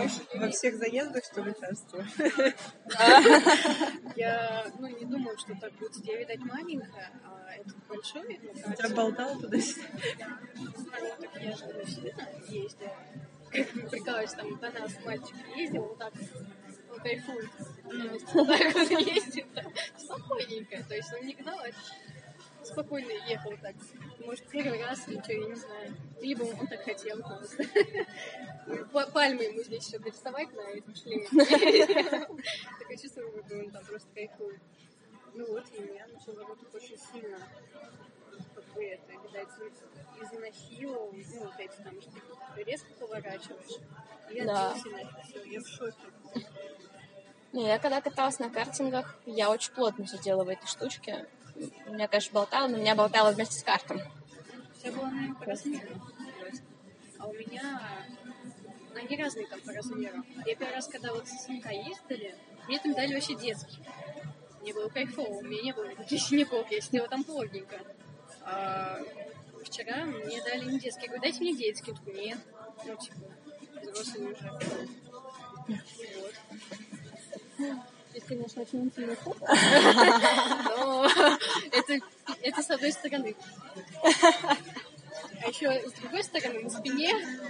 Во всех заездах, что ли, участвую? Я, не думала, что так будет. Я, видать, маленькая, а этот большой. Тебя болтала туда-сюда? Так я же сильно ездила. Как прикалываюсь, там до нас мальчик ездил, вот так он кайфует. Так вот ездит, спокойненько. То есть он не гнал, а спокойно ехал так. Может, первый раз, ничего, я не знаю. Либо он так хотел просто. Пальмы ему здесь еще доставать на этом шлеме. Такое чувство, что он там просто кайфует. Ну вот, и меня начал работать очень сильно. Как бы это, видать, изнасиловал. Вот эти там, что ты резко поворачиваешь. Я я в шоке. Не, я когда каталась на картингах, я очень плотно сидела в этой штучке. Меня, конечно, болтало, но меня болтало вместе с картом. Все было, наверное, по размеру. А у меня... Они разные там по размеру. Я первый раз, когда вот с сынка ездили, мне там дали вообще детский. Мне было кайфово, у меня не было никаких синяков, я сидела там плотненько. А вчера мне дали не детский. Я говорю, дайте мне детский. Я такой, нет. Ну, типа, взрослый уже. Вот. Это, конечно, очень интимный фото. Но это с одной стороны. А еще с другой стороны, на спине.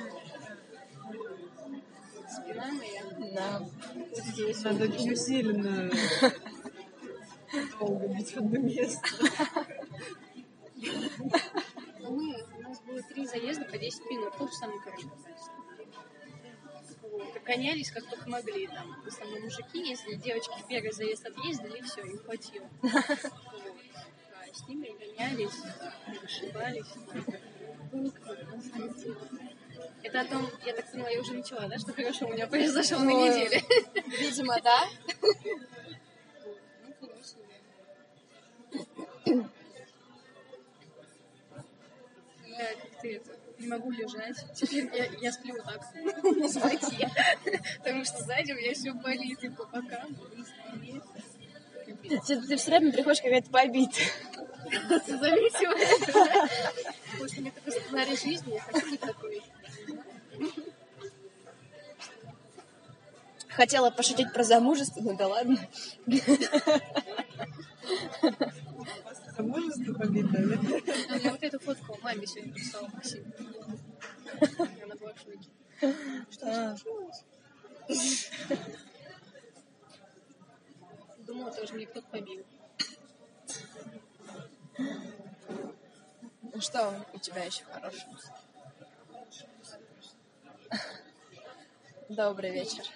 Спина моя. Да. Вот здесь. Надо очень усиленно долго бить в одно место. У нас было 3 заезда по 10 минут. То же самое, короче, катались. Вот. Гонялись, как только могли. Там, в основном мужики ездили, девочки в первый заезд отъездили, и все, им хватило. Вот. А с ними гонялись, вышибались. Это о том, я так поняла, я уже начала, да, что хорошо у меня произошло на неделе. Видимо, да. Я как-то не могу лежать. Теперь я сплю вот так на животе. Потому что сзади у меня все болит и по бокам. Ты все время приходишь какая-то побитая. Зависимая, да? Потому что у меня такой сценарий жизни, я хочу быть такой. Хотела пошутить про замужество, но да ладно. Замужество побитое, да? Я вот эту фотку маме сегодня прислала, Максим. Она была в шоке. Что случилось? Думала, тоже мне кто-то побил. Ну что у тебя еще хорошего? Добрый вечер.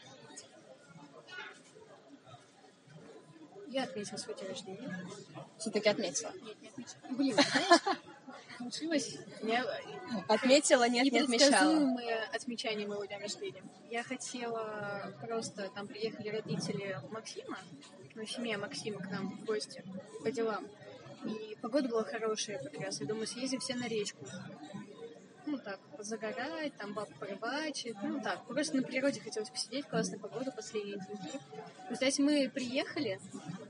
Я отметила свой день рождения. Все-таки отметила. Нет, не отметила. Блин, знаешь, получилось. Отметила, нет, не отмечала. Непредсказуемое отмечание моего дня рождения. Я хотела просто... Там приехали родители Максима, семья Максима к нам в гости по делам. И погода была хорошая как раз. Я думаю, съездим все на речку. Ну так, позагорать, там баб порыбачить. Ну так, просто на природе хотелось посидеть. Классная погода, последние деньги. Кстати, мы приехали,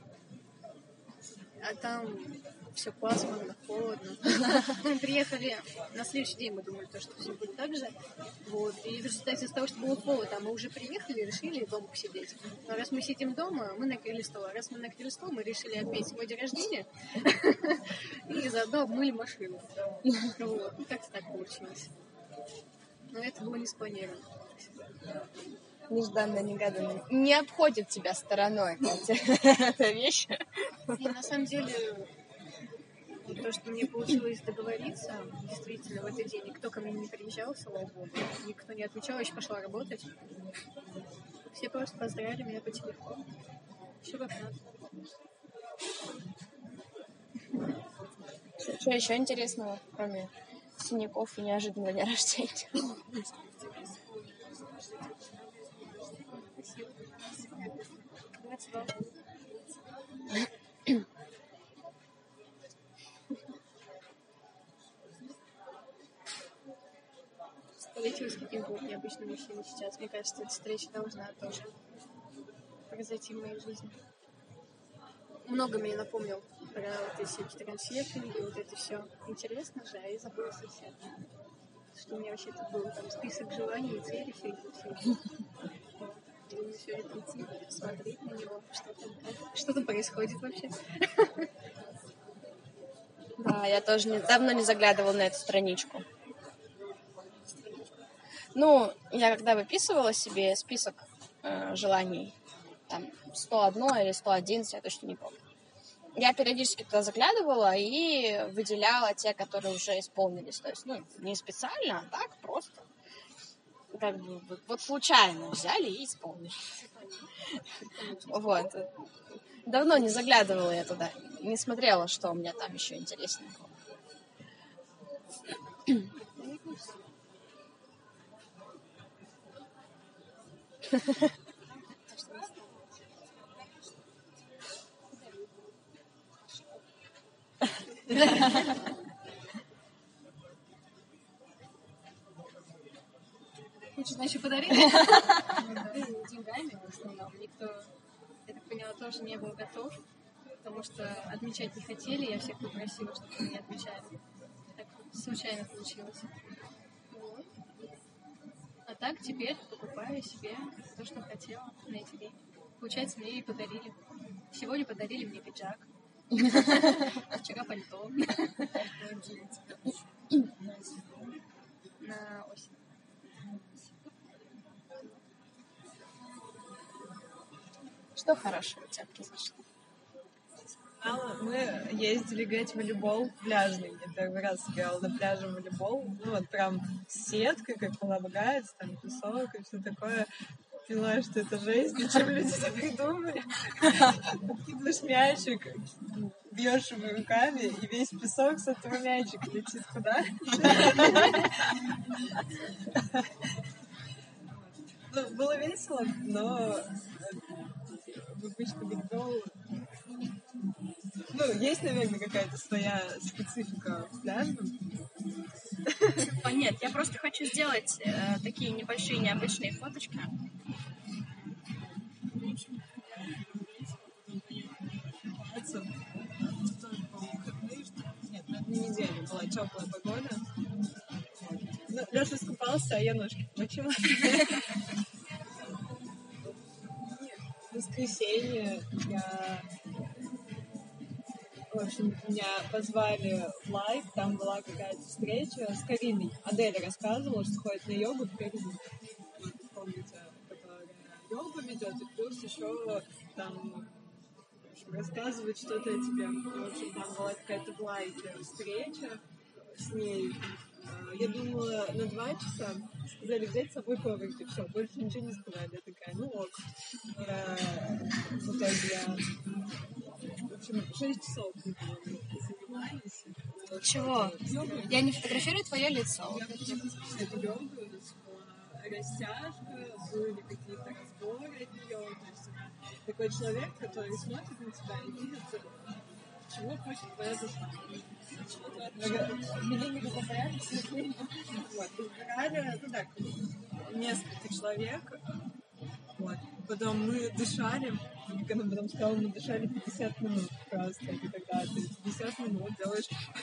а там все пасмурно, холодно. Мы приехали на следующий день, мы думали, что все будет так же. Вот. И в результате из-за того, что было холодно, мы уже приехали и решили дома посидеть. Но раз мы сидим дома, мы накрыли стол. А раз мы накрыли стол, мы решили отметить мой день рождения и заодно обмыли машину. Вот. И как-то так получилось. Но это было не спланировано. Нежданно-негаданно. Не обходит тебя стороной эта вещь. И на самом деле, вот то, что мне получилось договориться, действительно, в этот день никто ко мне не приезжал, слава богу, никто не отмечал, я еще пошла работать. Все просто поздравили меня по телефону. Все как надо. Что еще интересного, кроме синяков и неожиданного дня рождения? Спасибо. 22. Столетие с каким будут необычным мужчиной сейчас. Мне кажется, эта встреча должна тоже произойти в моей жизни. Много мне напомнил про вот эти всякие трансерфинги, вот это все. Интересно же, а я забыла совсем. Что у меня вообще-то был там список желаний и целей, все. Что там происходит вообще? Да, я тоже давно не заглядывала на эту страничку. Ну, я когда выписывала себе список желаний, там 101 или 111, я точно не помню. Я периодически туда заглядывала и выделяла те, которые уже исполнились. То есть, ну, не специально, а так просто. Как бы вот случайно взяли и исполнили. Вот. Давно не заглядывала я туда. Не смотрела, что у меня там еще интересненького. Хочешь, значит, подарили? Деньгами в основном. Никто, я так поняла, тоже не был готов, потому что отмечать не хотели. Я всех попросила, чтобы меня отмечали. Так случайно получилось. Вот. А так теперь покупаю себе то, что хотела на эти деньги. Получается, мне и подарили. Сегодня подарили мне пиджак. Вчера пальто. На осень. Что хорошего у тебя произошло? Мы ездили играть в волейбол пляжный. Я первый раз играла на пляже в волейбол. Ну вот прям с сеткой, как полагается, там песок и все такое. Поняла, что это жесть, зачем люди это придумали. Подкидываешь мячик, бьешь его руками, и весь песок с этого мячика летит куда? Ну, было весело, но в обычном волейбол... Ну, есть, наверное, какая-то своя специфика в пляжном. Нет, я просто хочу сделать такие небольшие необычные фоточки. Нет, на этой неделе была теплая погода. Ну, Леша искупался, а я ножки помочила. В воскресенье в общем, меня позвали в лайв, там была какая-то встреча с Кариной. Аделя рассказывала, что ходит на йогу в Карине. Вот, помните, которая йогу ведет, и плюс еще там рассказывает что-то о тебе. В общем, там была какая-то в лайке встреча с ней. Я думала на 2 часа. Сказали взять с собой коврики. Все, больше ничего не сказали. Я такая, ну ок. В итоге я... В общем, 6 часов мы занимались. Чего? Я не фотографирую твое лицо. Я фотографировала эту йогу, растяжка, были какие-то разборы от нее. То есть такой человек, который смотрит на тебя и видит, чего хочет твоя душа. Миллиметр по порядку. Вот, избирали, ну так, несколько человек. Вот. Потом мы дышали, как она потом сказала, мы дышали 50 минут просто. И тогда ты 50 минут делаешь.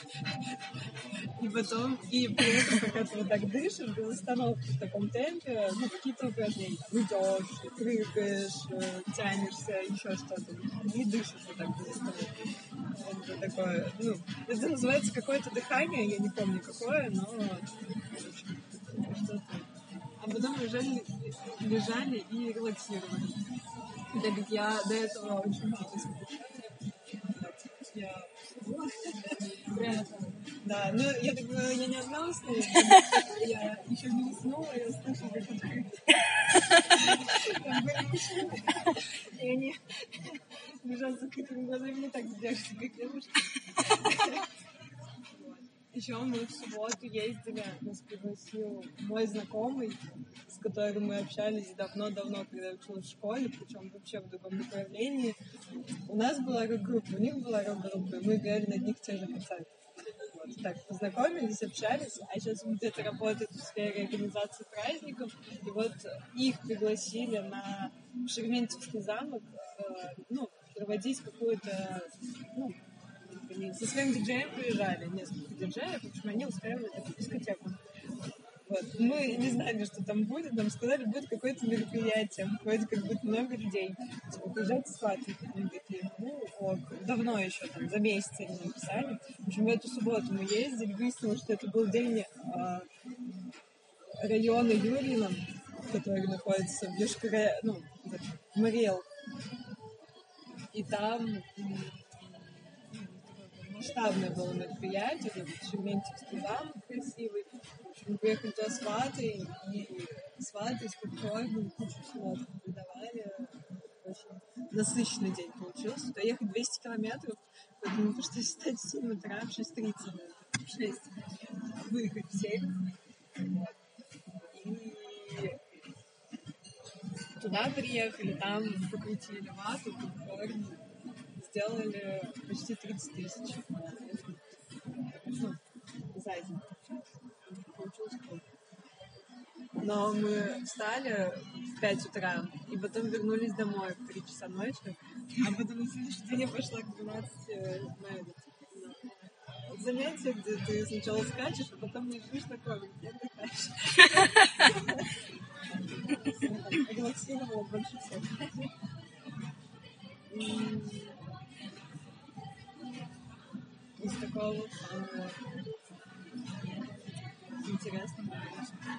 И потом, и при этом, пока ты вот так дышишь, без остановки в таком темпе, ну, какие-то упражнения. Там, идешь, прыгаешь, тянешься, еще что-то. И дышишь вот так без остановки. Это такое, ну, это называется какое-то дыхание, я не помню какое, но что-то. А потом лежали и релаксировали. Так как я до этого очень много скучала. Я... Прямо там. Да, ну, я так понимаю, я не одна уснула. Я еще не уснула, я слышала, как открыто. Там были мужчины, и они лежат с закрытыми глазами, не так держатся, как девушки. Еще мы в субботу ездили, нас пригласил мой знакомый, с которым мы общались давно-давно, когда я училась в школе, причем вообще в другом направлении. У нас была рок-группа, у них была рок-группа, и мы играли на одних тех же концертах. Вот, так, познакомились, общались, а сейчас он где-то работает в сфере организации праздников, и вот их пригласили на Шереметьевский замок, ну, проводить какую-то, ну, они со своим диджеем приезжали, несколько диджеев, в общем, они устраивали такую дискотеку. Вот. Вот. Мы не знали, что там будет, нам сказали, будет какое-то мероприятие, вроде как будет много людей. Типа, приезжайте сватать. Мы такие, ну, ок. Давно еще, там, за месяц они написали. В общем, в эту субботу мы ездили, выяснилось, что это был день района Юрьева, который находится в в Мариэл. И там масштабное было мероприятие, Шереметьевский замок красивый. В общем, мы приехали туда сваты, и сваты с попкорном, кучу всего выдавали. Очень насыщенный день получился. Туда ехать 200 километров, поэтому пришлось встать в 7 утра, в 6:30, в 6, выехать в 7. И туда приехали, там покрутили вату, попкорн, сделали почти 30 тысяч. Ну, за день. Получилось круто. Но мы встали в 5 утра, и потом вернулись домой в 3 часа ночи, а потом на следующий день я пошла к 12 на занятие, где ты сначала скачешь, а потом лежишь на коврике и отдыхаешь. Релаксировала больше всех. Из такого вот самого интересного, конечно.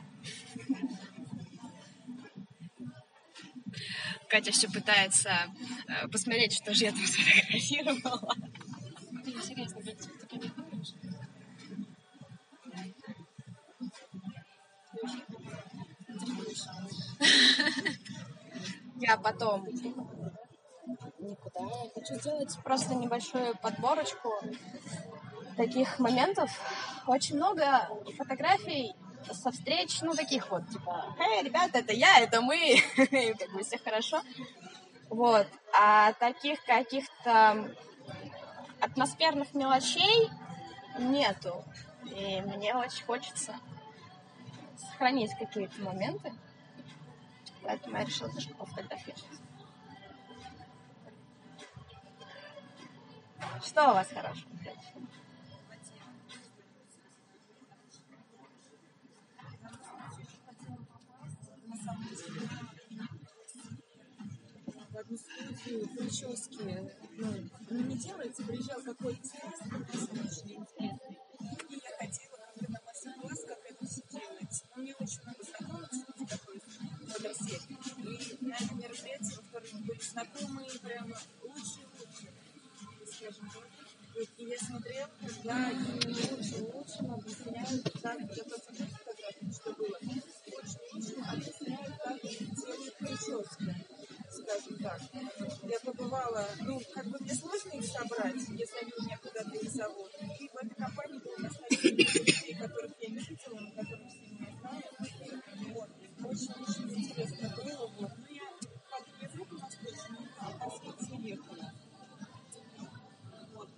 Катя все пытается посмотреть, что же я там сфотографировала. Интересно, как ты фотографируешь? Я потом никуда. Я хочу сделать просто небольшую подборочку таких моментов. Очень много фотографий со встреч, ну, таких вот, типа, «Эй, ребята, это я, это мы», и как бы все хорошо. Вот. А таких каких-то атмосферных мелочей нету. И мне очень хочется сохранить какие-то моменты. Поэтому я решила тоже пофотографировать. Что у вас хорошего? В одну студию прически, не делается, приезжал какой-то тест, очень интересный, и я хотела как-то на мастер-класс, как это все делать. Но у меня очень много знакомых, кстати, такой возрасте. И на этом мероприятии, во втором, были знакомые, прямо лучшие, скажем так. И я смотрела, когда они лучше объясняют, как готовить фотографии, что было. Очень объясняют, как делают прически, скажем так. Я побывала, мне сложно их собрать, если они меня куда-то не зовут. И в этой компании было достаточно людей, которых я не видела, но которых все меня знают. Вот. Очень интересно было. Вот. Но я как язык у нас больше не знала, а с ним ехала. Вот.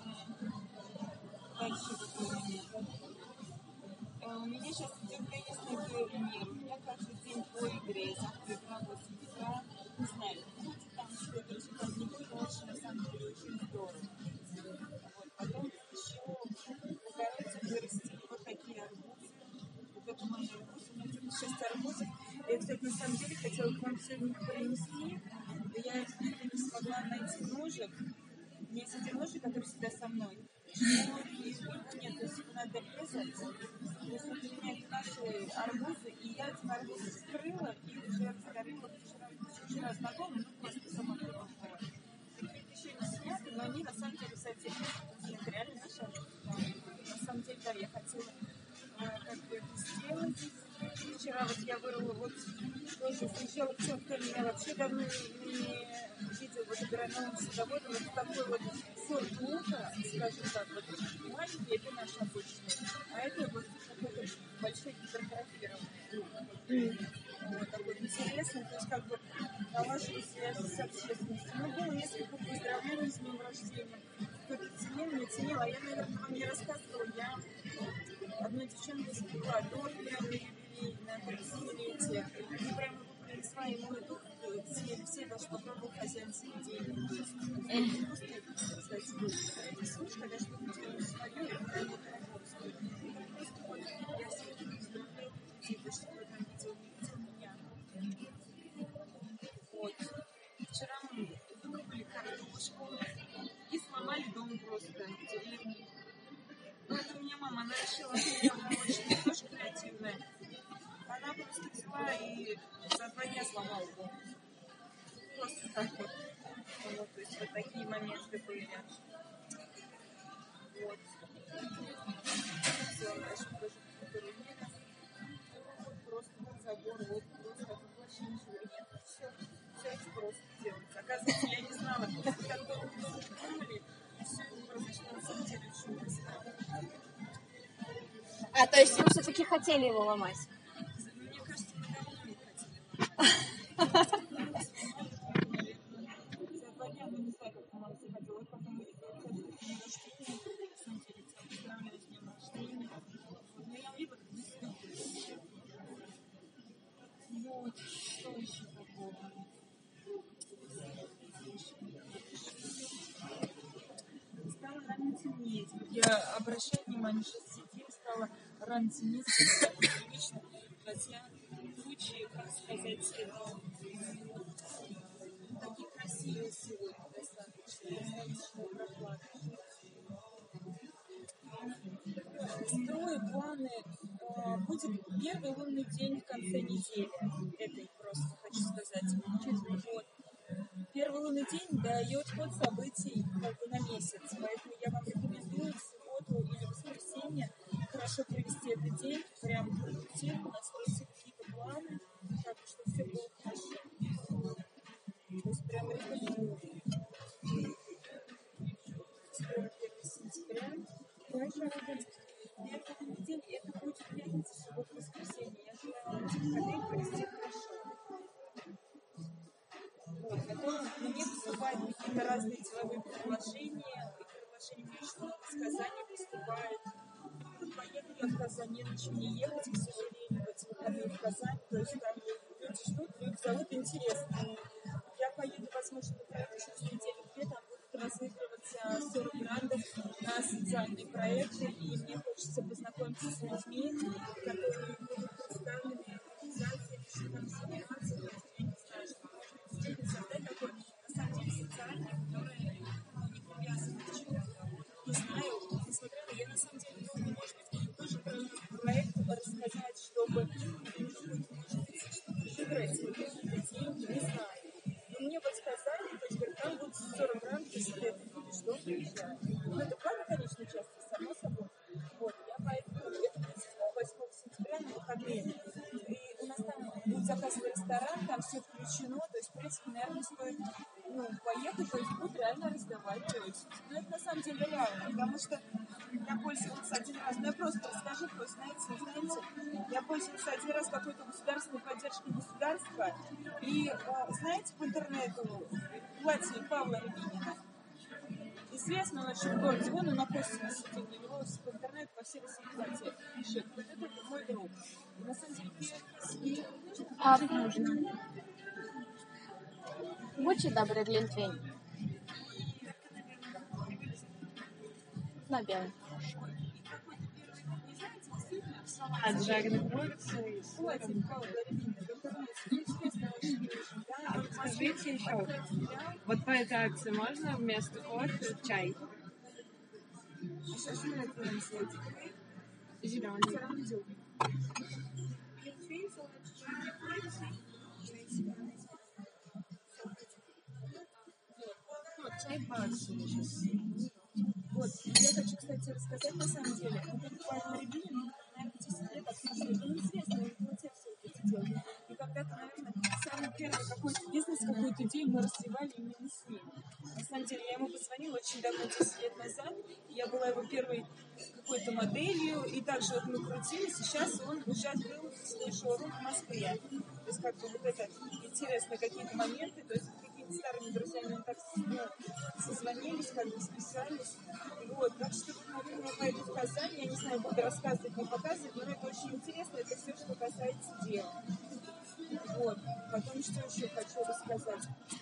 Дальше у меня сейчас идет теннисный турнир. У меня каждый день по игре. Завтра игра 8 утра. Не знаю, там что-то результат не будет, но очень, на самом деле, очень здорово. Вот. Потом еще пытаются вырастить вот такие арбузы. Вот это мои арбузы. У меня тут 6 арбузов. Я, кстати, на самом деле хотела к вам сегодня принести, но я не смогла найти ножик. У меня есть один ножик, который всегда со мной. Нет, то есть надо резать. То есть вот у меня наши арбузы, и я эти арбузы вскрыла и уже разгорела вчера знакомым, просто сама придумала. Такие еще не сняты, но они на самом деле совсем это реально наши арбузы. На самом деле, да, я хотела как бы это сделать. Вчера вот я вырвала вот тоже сначала кто меня вообще давно не видел вот агрономом садоводом. Вот такой вот сорт лука, скажем так, вот маленький, это наш обычный, а это вот какой-то большой гипертрофированный лук. Вот такой интересный, то есть как бы налаживаю связи с общественностью. Ну, было несколько поздравлений с днем рождения. Кто-то ценил, не ценил, а я, наверное, вам не рассказывала, я одной девчонке испекла торт прямо на юбилей, на 30-летие. И прямо принесла ему эту все даже попробовал хозяин заведения. Вкусный, кстати, был. Слушай, когда что-то делаешь свое, это прямо просто вот я всех поздравляю. решила, что она очень тоже креативная. Она просто взяла и за 2 дня сломала его. Просто так вот. Вот, то есть вот такие моменты были. Вот. Все, дальше тоже карабина. Просто вот забор, вот просто вообще ничего нет. Все очень просто делается. Оказывается, я не знала, как долго думали, и все это произошло на самом деле очень быстро. А, то есть вы все-таки хотели его ломать? Мне кажется, мы давно не хотели. За 2 дня, ну не знаю, как нам заходило, потом мы немножко поздравляю с днем рождения. Но я увидела, как мы себя были. Вот, что еще такого? Стало рано темнеть. Я обращаю внимание, что сидим, стало рано темнеть. Привычно, хотя тучи, как сказать, такие красивые сегодня достаточно прохладно. Строю планы. Будет первый лунный день в конце недели. Это просто хочу сказать. Вот. Первый лунный день дает ход событий как бы на месяц. Поэтому я вам рекомендую в субботу или воскресенье хорошо провести этот день, прям продуктивно, настроить какие-то планы, так, чтобы все было хорошо. То есть прям рекомендую. Скоро 1 сентября. Первый лунный день, это будет пятница, суббота, воскресенье. Я желаю этих выходных провести хорошо. Вот, потом мне поступают какие-то разные деловые предложения. И предложения мне очень много с Казани поступает. Поеду я в Казань, не на чем не ехать, к сожалению, в эти выходные в Казань. То есть там люди ждут, люди зовут, интересно. Я поеду, возможно, через неделю-две, там будут разыгрываться 40 грантов на социальные проекты, и мне хочется познакомиться с людьми, которые будут представлены организациями, что там собираться, то есть я не знаю, что можно действительно создать такой, на самом деле, социальный, который не привязан к чему-то. Не знаю, не смотрела, я на самом деле думаю, может быть, тоже про проект рассказать, чтобы, может быть, выиграть какие-то деньги, не знаю. Но мне вот сказали, то есть, говорят, там будет 40 грантов, если ты это видишь, то приезжай. Ну, это правда, конечно, часто, само собой. Вот, я поэтому, это будет 7-8 сентября на выходные. И у нас там будет заказ в ресторан, там все включено, то есть, в принципе, наверное, стоит, поехать, то есть, будут реально разговаривать. Но это на самом деле реально, потому что я пользовалась один раз, я просто расскажу, вы знаете, я пользовалась один раз какой-то государственной поддержкой государства, и, знаете, по интернету платье Павла Рябинина. Известно, он очень в городе, он на Костине сидел, у него по интернету по всей России платье пишет. Вот это мой друг. И на самом деле, нужно. Будьте добры, глинтвейн. На белый. От жареных курицей. Платье Павла Рябинина. Скажите еще, вот по этой акции можно вместо кофе чай? А что же это нам сделать? Зеленый. Чай барс. Вот, я хочу, кстати, рассказать на самом деле. Вот этот Павел Рябинин, он, наверное, 10 лет активирует. Он известный, он не те все эти дела. И когда-то, наверное, самый первый какой-то бизнес, какую-то идею мы развивали именно с ним. На самом деле, я ему позвонила очень давно, 10 лет назад. Я была его первой какой-то моделью, и также вот мы крутились, и сейчас он уже открыл свой шоурум в Москве. То есть, как бы вот это интересно, какие-то моменты, то есть какими-то старыми друзьями мы так созвонились, как бы списались. Вот, так что, наверное, я пойду в Казань, я не знаю, буду рассказывать, не показывать, но это очень интересно, это все, что касается дела. Вот, потом что еще хочу рассказать.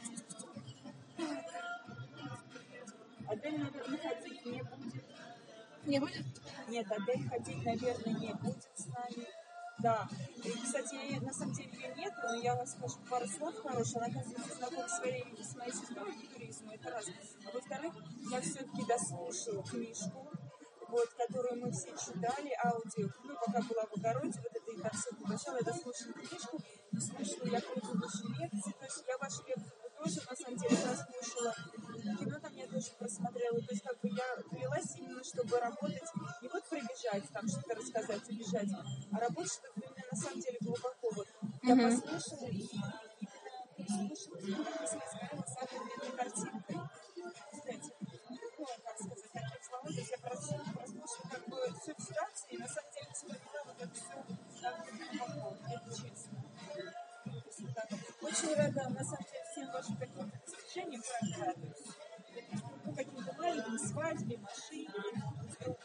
Адель, наверное, ходить не будет. Не будет? Нет, Адель ходить, наверное, не будет с нами. Да. И, кстати, на самом деле ее нет, но я вам скажу пару слов хороших. Она, оказывается, знакома с моей сестрой по туризму, это раз. А во-вторых, я все-таки дослушала книжку. вот, которую мы все читали, аудио, ну, пока была в огороде, вот это и так все поглощала, я дослушала книжку, и слушала я предыдущие лекции, то есть я ваши лекции тоже, на самом деле, прослушала, кино там я тоже просмотрела, то есть как бы я повелась именно, чтобы работать, не вот пробежать, там что-то рассказать, убежать, а работать, чтобы именно на самом деле глубоко вот. Я послушала и именно слушала, как если сказала, самой длинной картинкой. Кстати, ну, как сказать, таким словом, то есть я прослушала как бы всю ситуацию, и на самом деле вспоминала вот это все как бы глубоко, это честно. Очень рада, на самом деле, всем вашим каким-то достижениям, правда, радуюсь. Ну, каким-то маленьким свадьбе, машине, что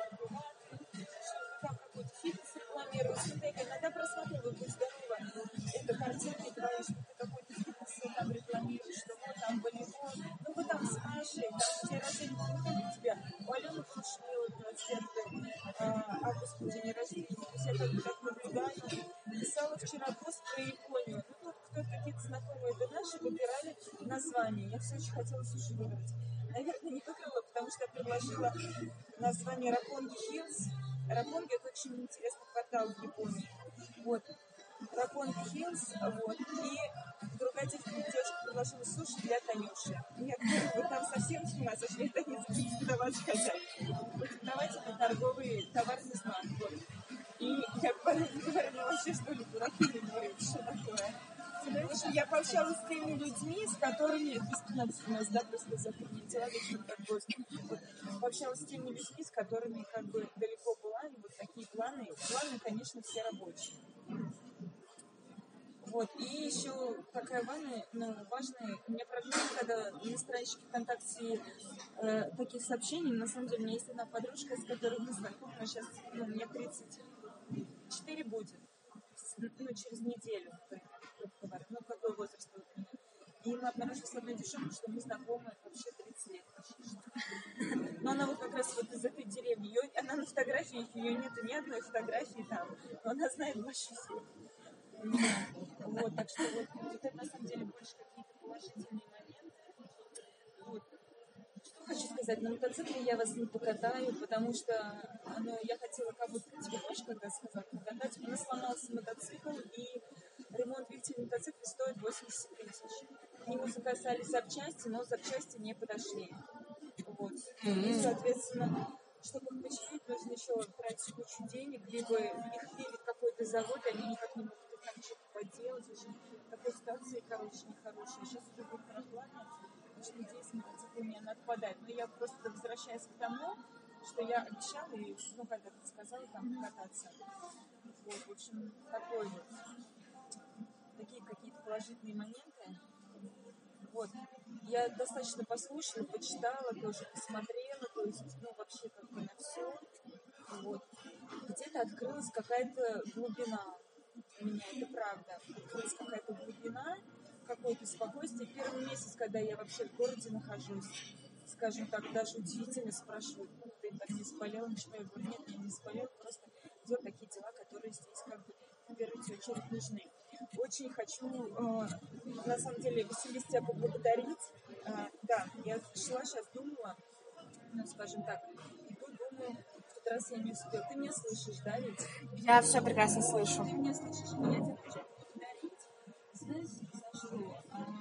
там какой-то фитнес рекламируется. Вот я иногда просматриваю, будь здорова, это картинки твои, что ты какой-то фитнес там рекламируешь, что вот там волейбол, ну вы там с Машей, там день рождения приходит у тебя, у Алены Кушниловой 25 августа день рождения, то есть я как бы так наблюдаю. Писала вчера пост про Японию, ну тут кто-то какие-то знакомые да наши выбирали название, я все очень хотела суши выбрать. Наверное, не выбрала, потому что я предложила название Рапонги Хиллз. Рапонги — это очень интересный квартал в Японии. Вот. Рапонги Хиллз, вот. И другая девушка предложила суши для Танюши. Я говорю, вы там совсем с ума сошли, это не запретите до вас сказать. Давайте это торговый товарный знак. Вот. И я говорю, ну вообще что ли, дураки не говорят, что такое. В общем, я пообщалась с теми людьми, с которыми, без 15 у нас, да, просто запомнить человек, как гость. Вот, пообщалась с теми людьми, с которыми как бы далеко была, и вот такие планы, конечно, все рабочие. Вот, и еще такая важная, у меня проблема, когда на страничке ВКонтакте таких сообщений, на самом деле, у меня есть одна подружка, с которой мы знакомы, сейчас, мне 34 будет, через неделю, ну, какой возраст у меня. И мы обнаружили с одной девушкой, что мы знакомы вообще 30 лет почти. Но она вот как раз вот из этой деревни, она на фотографии, ее нету ни одной фотографии там, но она знает больше всех. Вот, так что вот это на самом деле больше какие-то положительные моменты. Вот. Что хочу сказать, на мотоцикле я вас не покатаю, потому что я хотела кого-то тебе больше, когда сказала, покатать. У нас сломался мотоцикл, и ремонт двигателя мотоцикла стоит 80 тысяч. К нему заказали запчасти, но запчасти не подошли. Вот. И, соответственно, чтобы их починить, нужно еще тратить кучу денег, либо их пилит какой-то завод, они никак не могут их там что-то поделать. В общем, такой ситуации, нехорошая. Сейчас это будет прохладно, очень надеюсь, мотоцикл у меня надо подать. Но я просто возвращаюсь к тому, что я обещала, и, когда ты сказала, там, покататься. Вот, в общем, такой вот. Такие какие-то положительные моменты. Вот. Я достаточно послушала, почитала, тоже посмотрела, то есть, вообще как бы на все. Вот. Где-то открылась какая-то глубина у меня, это правда. Открылась какая-то глубина, какое-то спокойствие. Первый месяц, когда я вообще в городе нахожусь, скажем так, даже удивительно спрашивают, ты так не заболела, ничего? Я говорю, нет, я не заболела, просто делаю такие дела, которые здесь как бы в первую очередь нужны. Очень хочу, на самом деле, Василиса, тебя поблагодарить. Да, я шла, сейчас думала, скажем так, иду, думаю, в этот раз я не успела. Ты меня слышишь, да, ведь? Я все прекрасно слышу. Ты меня слышишь, и я тебя хочу поблагодарить. Знаешь, за что?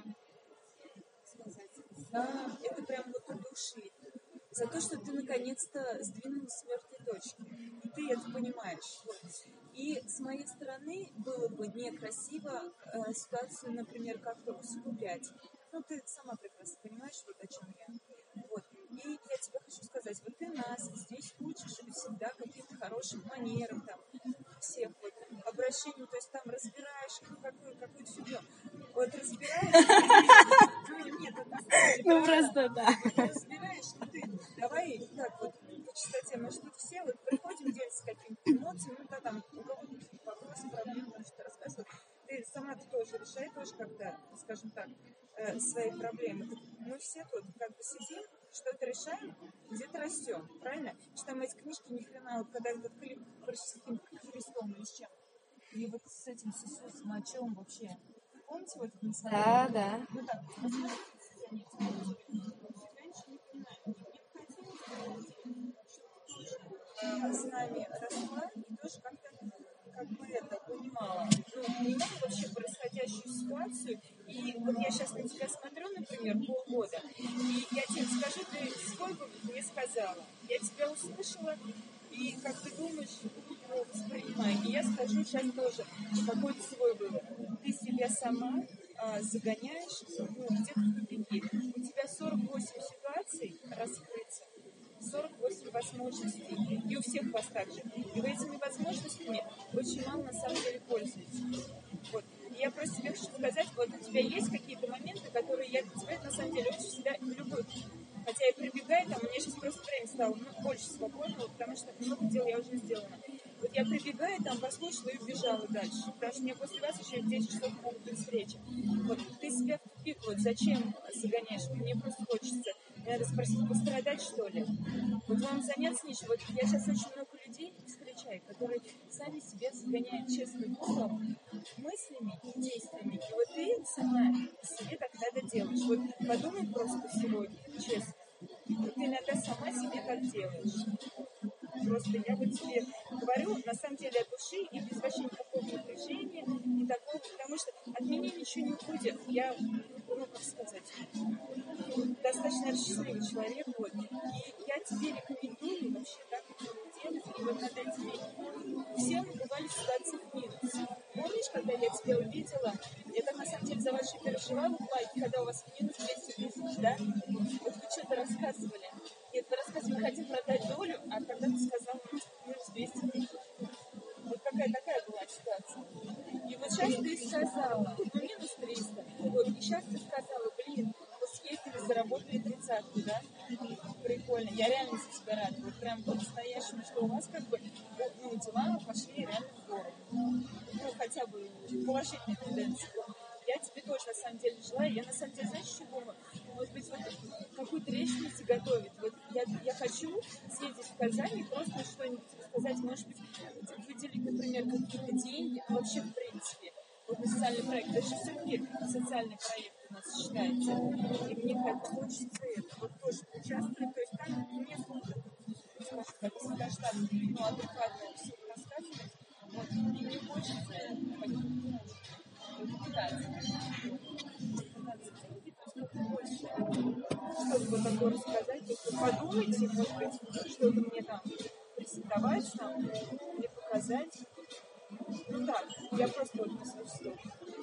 Сказать, это прям вот от души. За то, что ты наконец-то сдвинулась с мертвой точки. И ты это понимаешь. Вот. И с моей стороны было бы некрасиво ситуацию, например, как-то усугублять. Ты сама прекрасно понимаешь, вот о чем я. Вот. И я тебе хочу сказать, вот ты нас здесь учишь всегда каким-то хорошим манерам, там, всех вот обращений, то есть там разбираешь какую-то фигню. Вот разбираешь... Ну, просто, да. Разбираешь, ты давай так вот по чистоте, мы же тут все вот приходим делиться какими-то эмоциями, там у кого-то какие-то вопросы, проблемы, что-то рассказывать. Ты сама-то тоже решай, тоже как-то, скажем так, свои проблемы. Мы все тут как бы сидим, что-то решаем, где-то растем, правильно? Читаем эти книжки, ни хрена, вот когда этот клип с каким Христом или с чем, и вот с этим с Иисусом, о чем вообще? Помните вот это название? Да, да. Ну так, посмотрите, раньше не понимаю, мне хотелось, она с нами росла и тоже как-то как бы это понимала вообще происходящую ситуацию. И вот я сейчас на тебя смотрю, например, полгода, и я тебе скажу, ты свой вывод мне сказала. Я тебя услышала, и как ты думаешь, его воспринимай. И я скажу сейчас тоже какой-то свой вывод. Ты себя сама загоняешь где-то в тупики. У тебя 48 ситуаций раскрыться, 48 возможностей, и у всех вас так же. И вы этими возможностями очень мало на самом деле пользуетесь. Вот. И я просто тебе хочу сказать, вот у тебя есть какие-то моменты, которые я для тебя на самом деле очень всегда люблю. Хотя я прибегаю, там, у меня сейчас просто время стало больше свободного, потому что много дел я уже сделала. Вот я прибегаю, там, послушала и убежала дальше. Потому что у меня после вас еще в 10 часов могут быть встречи. Вот ты себя в тупик, вот зачем загоняешь? Мне просто хочется. Мне надо спросить, пострадать, что ли? Вот вам заняться нечем. Вот я сейчас очень много людей встречаю, которые сами себя загоняют честным словом, мыслями и действиями. И вот ты сама себе так надо делаешь. Вот подумай просто сегодня, честно. Вот ты иногда сама себе так делаешь. Просто я вот тебе говорю, на самом деле, от души и без вообще никакого напряжения, и такого, потому что от меня ничего не уходит. Я, как сказать, достаточно счастливый человек, вот. И я тебе рекомендую вообще так делать, и вот над этими все мы бывали ситуации в минус. Помнишь, когда я тебя увидела, я так на самом деле за ваши переживала в лайке, когда у вас минус 200 тысяч, да? Вот вы что-то рассказывали. Нет, вы рассказывали, мы хотим продать долю, а когда ты сказала минус 200 тысяч. Вот такая была ситуация. И вот сейчас ты сказала, минус 300. Вот, и сейчас ты сказала, вы съездили, заработали 30-ку, да? Прикольно. Я реально за тебя рада. Вот прям по-настоящему, что у вас как бы, дела пошли реально в гору. Хотя бы положительные тенденции. Я тебе тоже, на самом деле, желаю. Я, на самом деле, знаешь, что думаю? Может быть, вот какую-то речь будете готовить. Вот я хочу съездить в Казань и просто что-нибудь сказать. Может быть, выделить, например, какие-то деньги. Вообще, в принципе. Вот на социальный проект. Это же все-таки социальный проект у нас считается. И мне как-то хочется это. Вот тоже участвовать. То есть там несколько, скажем так, адекватно все рассказывать. Вот. И мне хочется что-то такое рассказать, если подумайте, может быть, что-то мне там презентовать, там, или показать. Так, я просто вот послушаю.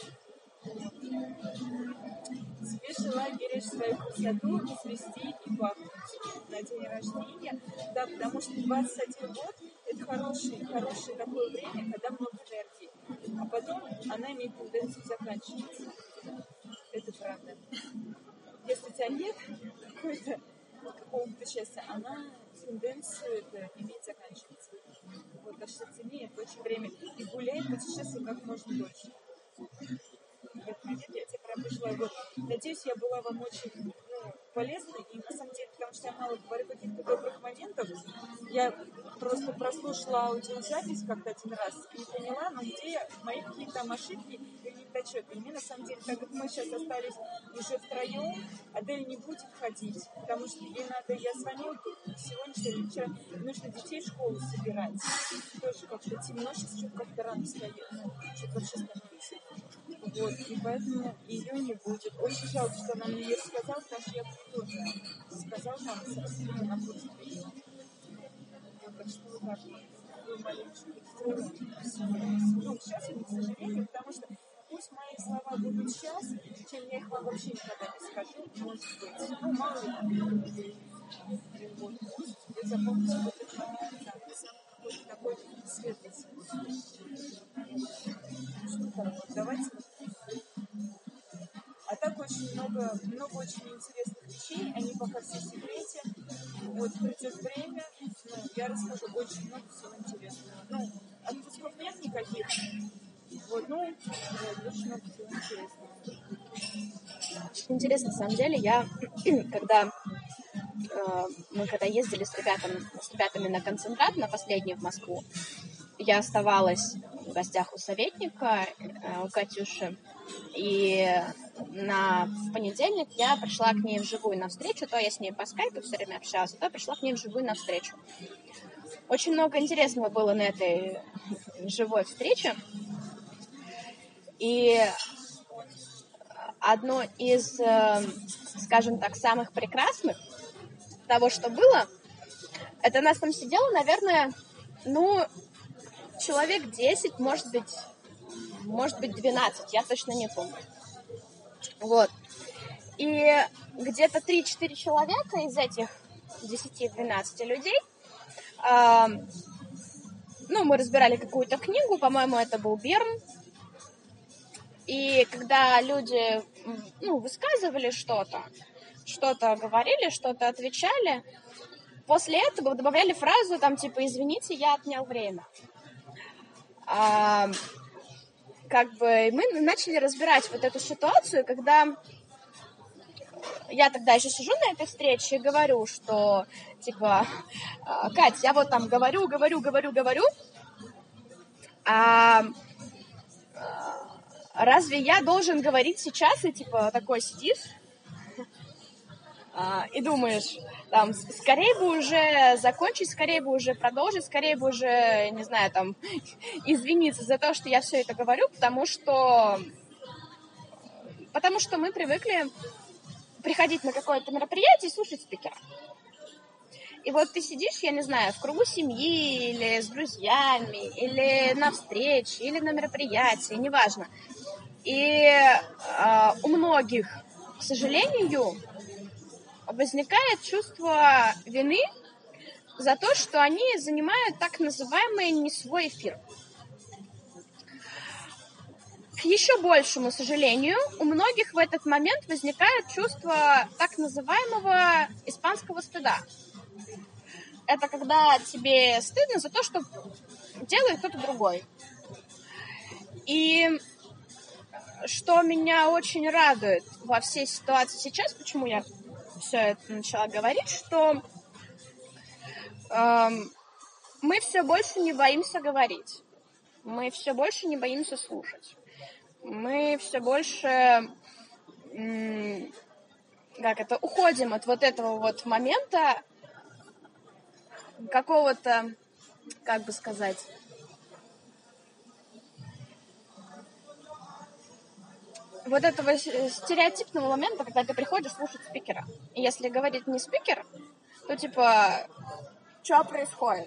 Тебе желаю беречь свою красоту, свести и пахнуть на день рождения. Да, потому что 21 год – это хорошее такое время, когда много энергии. А потом она имеет тенденцию заканчиваться. Это правда. Если у тебя нет какого-то счастья, она тенденцию имеет заканчиваться. Вот, так что цени это очень время. И гуляй, путешествуй как можно дольше. Я тебе прям пожелаю. Вот. Надеюсь, я была вам очень полезной. И на самом деле, потому что я мало говорю каких-то добрых моментов, я просто прослушала аудиозапись как-то один раз и поняла, где мои какие-то там ошибки или недочеты. И мне на самом деле, так как мы сейчас остались уже втроем, Адель не будет ходить, потому что ей надо, я звонила сегодня, что ли, вчера, нужно детей в школу собирать. Тоже как-то темно, сейчас что-то как-то рано встает, что-то вообще становится. Вот, и поэтому ее не будет. Очень жалко, что она мне ее сказала, потому что я тоже сказала нам с Расселиной на курсе. Вот, так что вот так вот. Вы маленькие сейчас это, к сожалению, потому что пусть мои слова будут сейчас, чем я их вам вообще никогда не скажу, может быть. Мало ли. Вот, пусть вы запомните вот этот момент, да, какой-то такой светлый. Что так вот, давайте. А так очень много очень интересных вещей, они пока все в секрете. Вот придет время, я расскажу очень много всего интересного. Отпусков нет никаких. Вот, очень много всего интересного. Интересно, на самом деле, я, мы когда ездили с ребятами на концентрат, на последний в Москву, я оставалась в гостях у советника, у Катюши, и в понедельник я пришла к ней вживую на встречу, то я с ней по скайпу все время общалась, то пришла к ней вживую на встречу. Очень много интересного было на этой живой встрече. И одно из, скажем так, самых прекрасных того, что было, это нас там сидело, наверное, человек 10, может быть 12, я точно не помню. Вот. И где-то 3-4 человека из этих 10-12 людей, мы разбирали какую-то книгу, по-моему, это был Берн. И когда люди, высказывали что-то говорили, что-то отвечали, после этого добавляли фразу, там, типа, извините, я отнял время. Мы начали разбирать вот эту ситуацию, когда я тогда еще сижу на этой встрече и говорю, что, типа, Кать, я вот там говорю, разве я должен говорить сейчас? И, типа, такой сидишь и думаешь, там, скорее бы уже закончить, скорее бы уже продолжить, скорее бы уже, не знаю, там, извиниться за то, что я все это говорю, потому что мы привыкли приходить на какое-то мероприятие и слушать спикера. И вот ты сидишь, я не знаю, в кругу семьи, или с друзьями, или на встрече, или на мероприятии, неважно. И у многих, к сожалению, возникает чувство вины за то, что они занимают так называемый не свой эфир. К еще большему сожалению, у многих в этот момент возникает чувство так называемого испанского стыда. Это когда тебе стыдно за то, что делает кто-то другой. И что меня очень радует во всей ситуации сейчас, почему я все это начала говорить, что мы все больше не боимся говорить. Мы все больше не боимся слушать. Мы все больше уходим от вот этого вот момента какого-то, как бы сказать, вот этого стереотипного момента, когда ты приходишь слушать спикера. И если говорит не спикер, то типа, что происходит?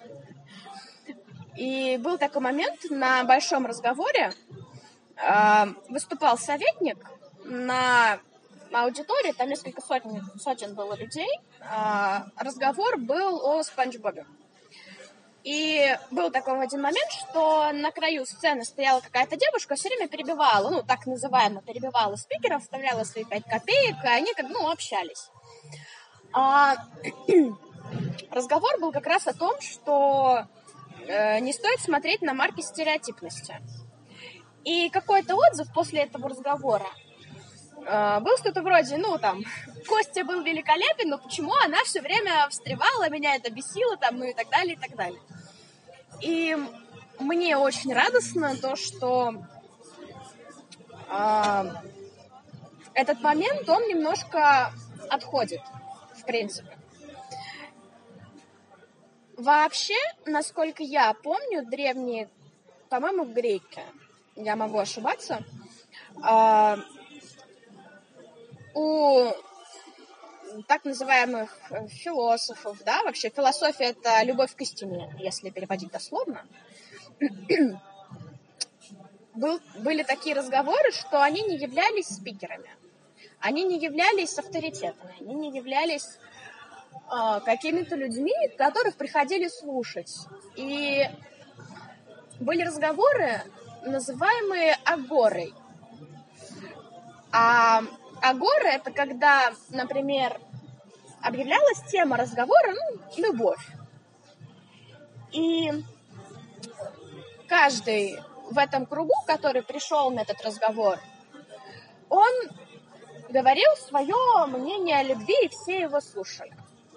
И был такой момент на большом разговоре, выступал советник на аудитории, там несколько сотен было людей, разговор был о Спанч Бобе. И был такой один момент, что на краю сцены стояла какая-то девушка, все время перебивала, так называемо перебивала спикеров, вставляла свои 5 копеек, и они общались. Разговор был как раз о том, что не стоит смотреть на марки стереотипности. И какой-то отзыв после этого разговора был что-то вроде, Костя был великолепен, но почему она все время встревала, меня это бесило, и так далее, и так далее. И мне очень радостно то, что этот момент, он немножко отходит, в принципе. Вообще, насколько я помню, древние, по-моему, греки, я могу ошибаться, у так называемых философов, да, вообще философия — это любовь к истине, если переводить дословно, были такие разговоры, что они не являлись спикерами, они не являлись авторитетами, они не являлись какими-то людьми, которых приходили слушать. И были разговоры, называемые агорой. А агора — это когда, например, объявлялась тема разговора, любовь. И каждый в этом кругу, который пришел на этот разговор, он говорил свое мнение о любви, и все его слушали.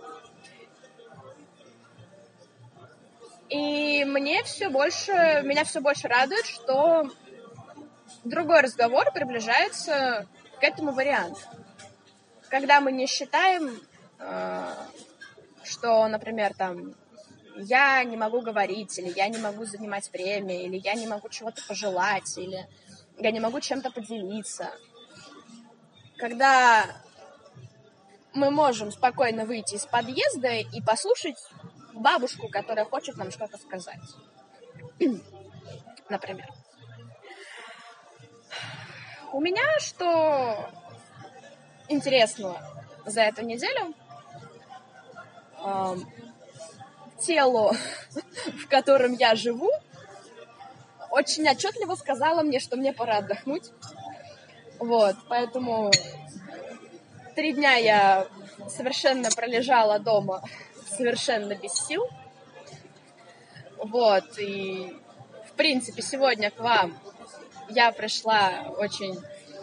И меня все больше радует, что другой разговор приближается к этому варианту. Когда мы не считаем, что, например, там я не могу говорить, или я не могу занимать время, или я не могу чего-то пожелать, или я не могу чем-то поделиться. Когда мы можем спокойно выйти из подъезда и послушать бабушку, которая хочет нам что-то сказать. Например. У меня что интересного за эту неделю? Тело, в котором я живу, очень отчетливо сказала мне, что мне пора отдохнуть. Вот, поэтому 3 дня я совершенно пролежала дома, совершенно без сил. Вот, и, в принципе, сегодня к вам я пришла очень...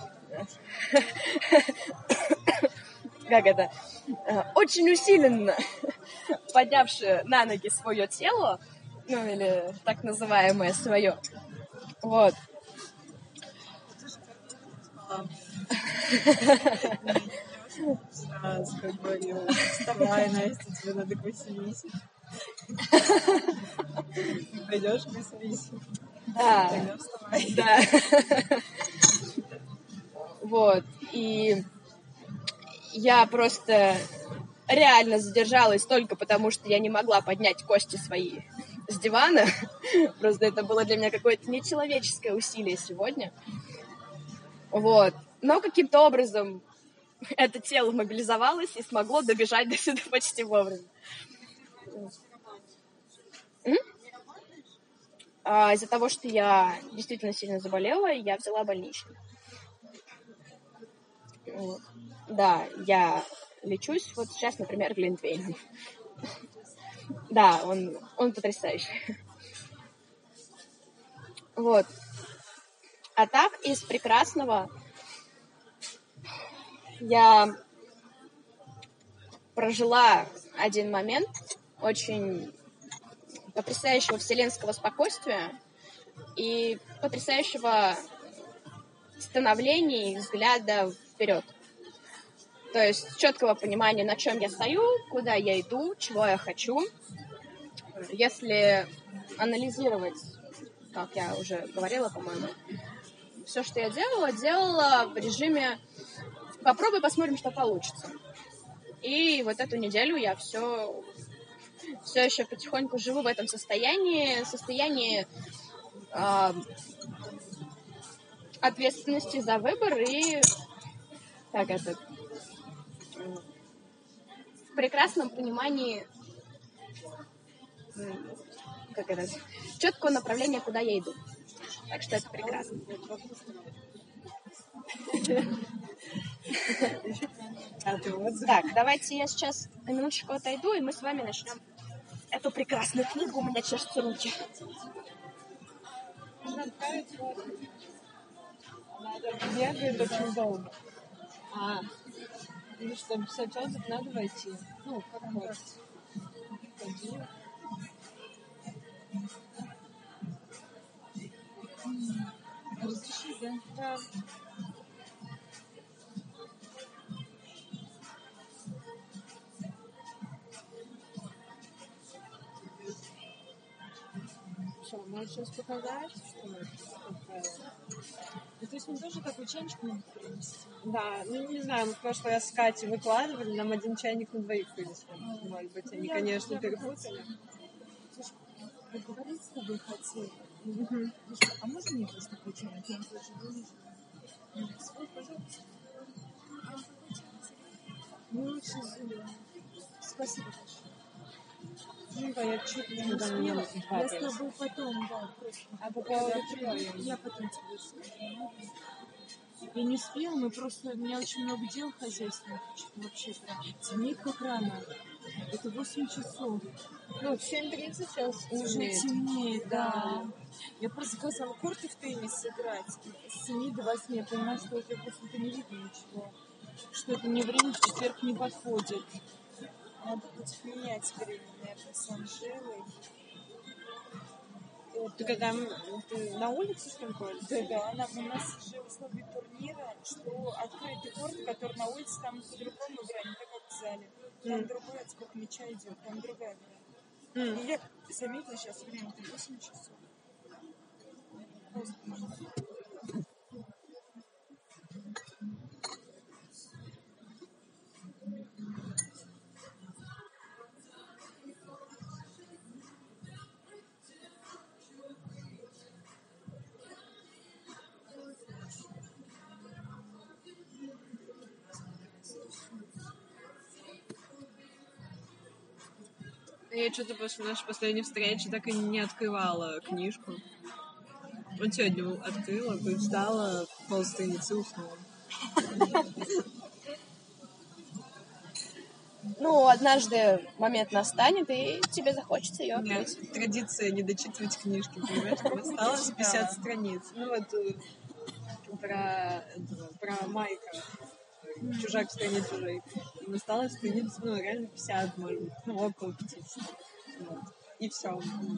Очень усиленно поднявши на ноги свое тело, ну, или так называемое свое. Вот. Раз, как говорила, вставай, Настя, тебе надо к Василисе. Ты пойдешь к Василисе. Да. Тогда вставай. Да. Вот. И я просто реально задержалась только потому, что я не могла поднять кости свои с дивана. Просто это было для меня какое-то нечеловеческое усилие сегодня. Вот. Но каким-то образом это тело мобилизовалось и смогло добежать до сюда почти вовремя. Из-за того, что я действительно сильно заболела, я взяла больничный. Вот. Да, я лечусь вот сейчас, например, глинтвейном. Да, он потрясающий. Вот. А так, из прекрасного я прожила один момент очень потрясающего вселенского спокойствия и потрясающего становления и взгляда вперед. То есть четкого понимания, на чем я стою, куда я иду, чего я хочу. Если анализировать, как я уже говорила, по-моему, все, что я делала в режиме «попробуй, посмотрим, что получится». И вот эту неделю я все еще потихоньку живу в этом состоянии ответственности за выбор и в прекрасном понимании четкого направления, куда я иду. Так что это прекрасно. Так, давайте я сейчас на минуточку отойду, и мы с вами начнем эту прекрасную книгу. У меня чешутся руки. Бегает очень долго. И чтобы писать отзыв, надо войти. Ну, как хочется. Ходи. Разреши, да? Да. Что, можешь сейчас показать, что это? То есть мы тоже такой чайничек могут принести? Да, ну не знаю, мы в прошлый раз с Катей выкладывали, нам один чайник на двоих вынесли. Может быть, они, конечно, перепутали. Слушай, поговорить с тобой хотела. А можно мне просто такой чайник? Я тоже вынесу. Свой, пожалуйста. Ну, лучше зеленый. Спасибо большое. Ну да, я чуть не Я успела. с тобой потом, да, просто. А по поводу чего? Я потом тебе скажу. Я не успела, мы просто... У меня очень много дел хозяйственных. Вообще прям. Темнеет как рано. Это 8 часов. Ну, в 7:30 сейчас Уже темнеет. темнеет, да. Я просто заказала корты в теннис сыграть. С 7 до 8. Я понимаю, что уже просто не видно ничего. Что это мне время в четверг не подходит. Надо будет менять время, наверное, с Анжелой. Ты там ты на улице, что ли, ходишь? Да, у нас же условия турнира, что открытый корт, который на улице, там по-другому игра, не так, как в зале. Там другой отскок мяча идет, там другая игра. И я заметила, сейчас время 8 часов. Я что-то после нашей последней встречи так и не открывала книжку. Вот сегодня открыла, прочитала полстраницы, уснула. Ну, однажды момент настанет, и тебе захочется ее У меня открыть. традиция не дочитывать книжки, понимаешь? Осталось 50 страниц. Ну вот про Майка. Чужак в стране чужой. Им осталось страниц, ну, реально 50, может быть, ну, около 50. Вот. И все.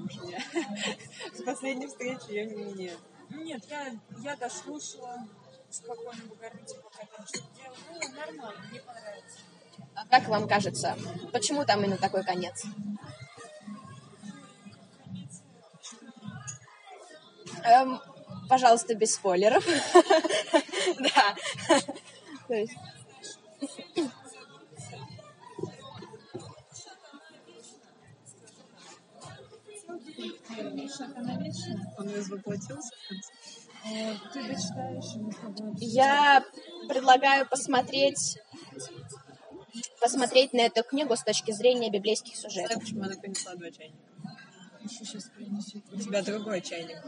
С последней встречи я нет. Нет, я дослушала спокойно в гарнте, пока там что-то делала. Ну, нормально, мне понравится. А как вам кажется, почему там именно такой конец? Пожалуйста, без спойлеров. Да. То есть... Он возвоплотился в конце. Ты дочитаешь, и мы с тобой обсудим. Я предлагаю посмотреть на эту книгу с точки зрения библейских сюжетов. Знаешь, почему она принесла 2 чайника? Еще сейчас принесет. У тебя другой чайник.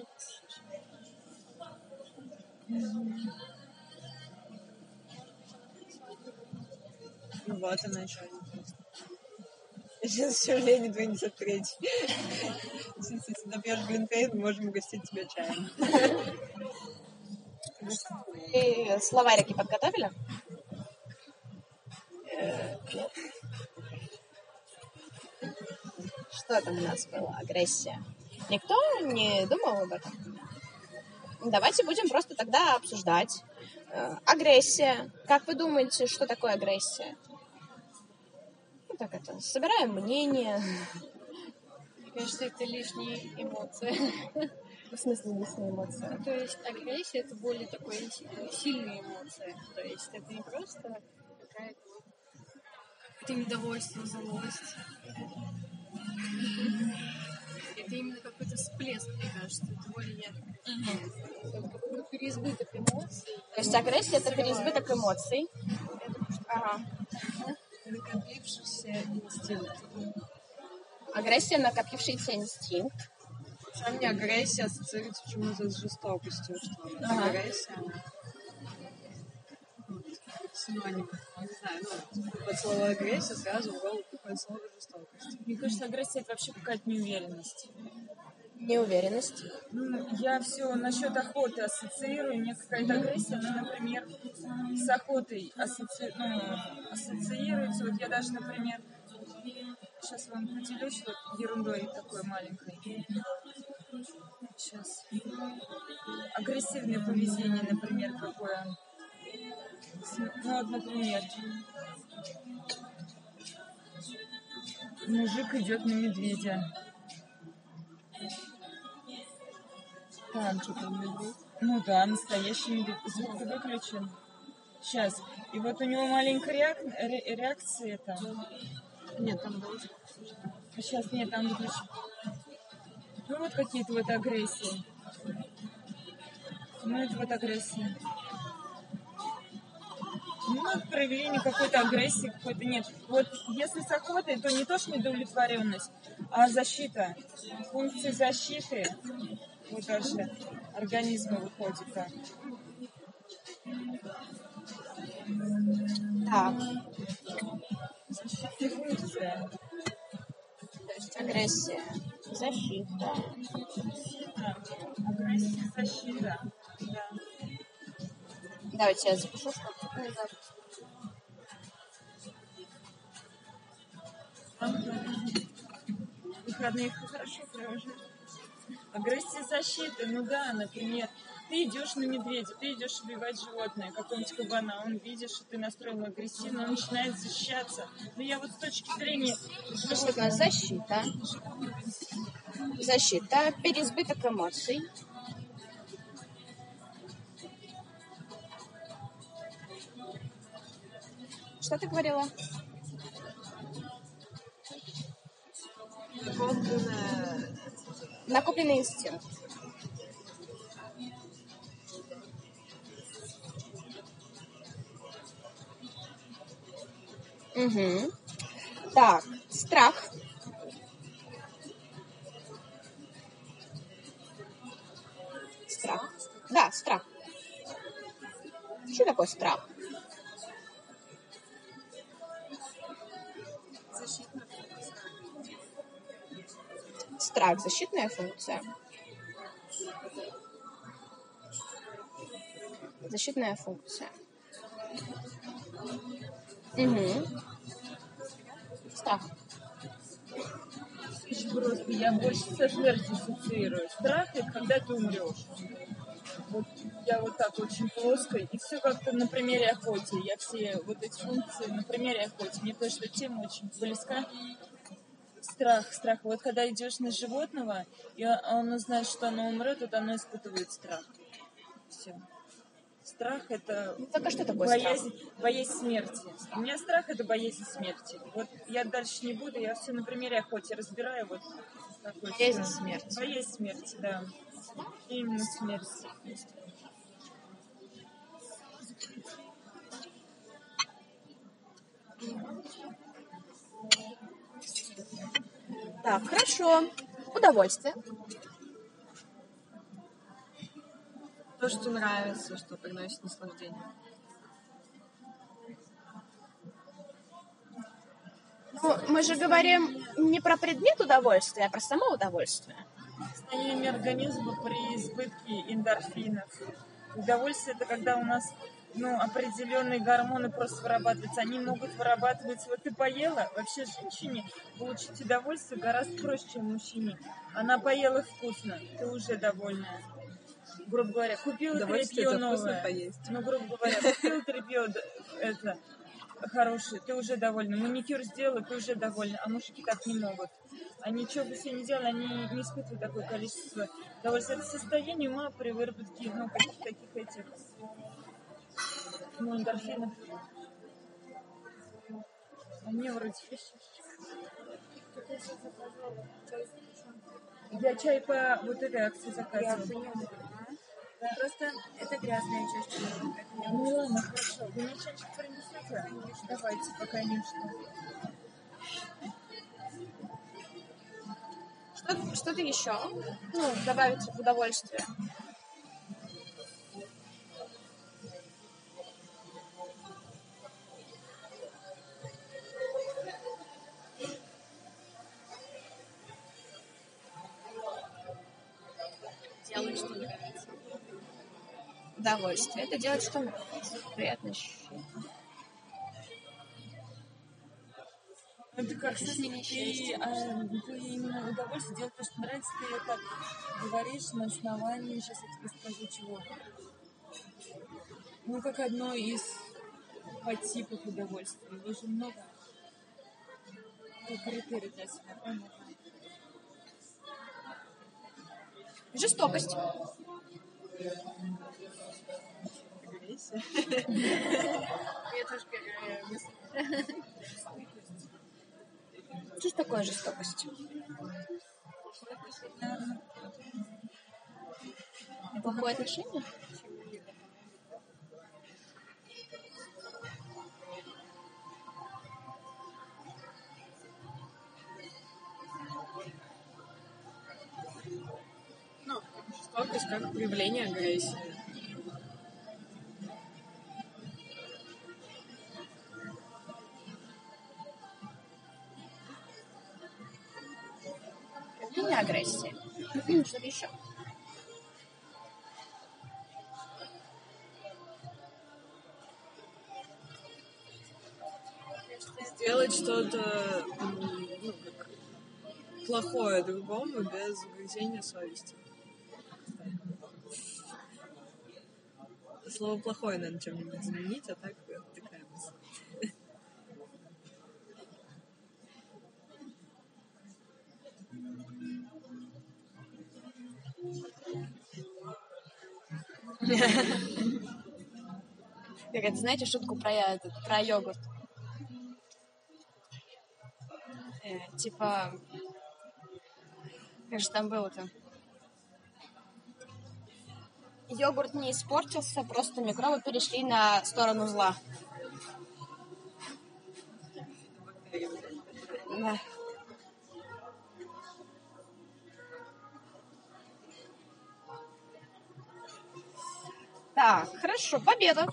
Ну вот она чайник. Сейчас еще Лене вынесет 3-й. Если ты допьешь глинтвейн, мы можем угостить тебя чаем. Вы словарики подготовили? Что там у нас было? Агрессия. Никто не думал об этом? Давайте будем просто тогда обсуждать. Агрессия. Как вы думаете, что такое агрессия? Ну, так это, собираем мнение. Мне кажется, это лишние эмоции. В смысле, личные эмоции? То есть агрессия — это более такой сильная эмоция. То есть это не просто какое-то недовольство, злость. Это именно какой-то всплеск, мне кажется. Это более какой-то переизбыток эмоций. То есть агрессия — это переизбыток эмоций. Ага. Накопившийся инстинкт. Агрессия — накопившийся инстинкт. Сам мне агрессия ассоциируется почему-то с жестокостью, что ли. Ага. Агрессия. Синоним. Не знаю, ну, под слово агрессия сразу в голову приходит слово жестокость. Мне кажется, агрессия — это вообще какая-то неуверенность. Неуверенность. Ну, я все насчет охоты ассоциирую. Мне какая-то агрессия, ну, например, с охотой ассоциируется. Вот я даже, например, сейчас вам поделюсь вот ерундой такой маленькой. Сейчас. Агрессивное поведение, например, какое. Ну, вот, например, мужик идет на медведя. Так, Что там медведь? ну да, настоящий медведь. Звук выключен. Сейчас. И вот у него маленькая реакция это. Нет, там был. Сейчас нет, там выключен. Ну вот какие-то вот агрессии. Ну это вот агрессия. Ну, вот проявление какой-то агрессии, какой-то нет. Вот если с охотой, то не то, что недовлетворенность, а защита. Функции защиты вот даже организма выходит так. Так. Защитная функция. То есть агрессия. Защита. Агрессия, защита. Да. Давайте я запишу, что Выходные хорошо провожу. Агрессия, защита, ну да, например. ты идешь на медведя, ты идешь убивать животное, какого-нибудь кабана, он видит, что ты настроен агрессивно, он начинает защищаться. Но я вот с точки зрения... Что такое защита? Защита, переизбыток эмоций. Что ты говорила? Накопленный инстинкт. Угу. Так, страх. Страх. Да, страх. Что такое страх? Страх, защитная функция. Защитная функция. Угу. Страх. Просто я больше со смертью ассоциирую. Страх — это когда ты умрешь. Вот я вот так очень плоско. И все как-то на примере охоты. Я все вот эти функции на примере охоты. Мне потому что тема очень близка. Страх. Вот когда идешь на животного, и он узнает, что оно умрет, вот оно испытывает страх. Все. Страх — это Так а что такое боязнь смерти. У меня страх — это боязнь смерти. Вот я дальше не буду, я все на примере охоты разбираю. Вот такой боязнь смерти. Боязнь смерти, да. Именно смерть. Так, хорошо. Удовольствие. То, что нравится, что приносит наслаждение. Ну, мы же говорим не про предмет удовольствия, а про само удовольствие. Состояние организма при избытке эндорфинов. Удовольствие — это когда у нас определенные гормоны просто вырабатываются. Они могут вырабатываться. Вот ты поела, вообще женщине получить удовольствие гораздо проще, чем мужчине. Она поела вкусно, ты уже довольная. Грубо говоря, купила тряпье новое. Грубо говоря, купила тряпье это хорошее, ты уже довольна. Маникюр сделала, ты уже довольна. А мужики так не могут. Они что бы себе не делали, они не испытывают такое количество удовольствия. Это состояние ума при выработке каких-то таких этих эндорфинов. Они вроде я чай по вот этой акции заказывала. Просто это грязная чашечка. Ну ладно, хорошо. Вы мне чашечку принесете? Давайте, пока не Что-то еще? Добавить в удовольствие. Делать, что нравится. Удовольствие. Это делать, что нравится. Приятное ощущение. Это как ты именно удовольствие делать то, что нравится, ты это говоришь на основании, сейчас я тебе скажу чего. Как одно из подтипов удовольствия. Его же много. Как критерий для себя, правильно? Жестокость. Я тоже мысль. Что ж такое жестокость? Плохое отношение? Жестокость как проявление агрессии. Проявление агрессии. Что-то еще? Сделать что-то плохое другому без угрызения совести. слово плохое надо чем-нибудь заменить, а так такая мысль. Как это, знаете, шутку про йогурт? Типа, как же там было-то? Йогурт не испортился, просто микробы перешли на сторону зла. Да. Так, хорошо, победа.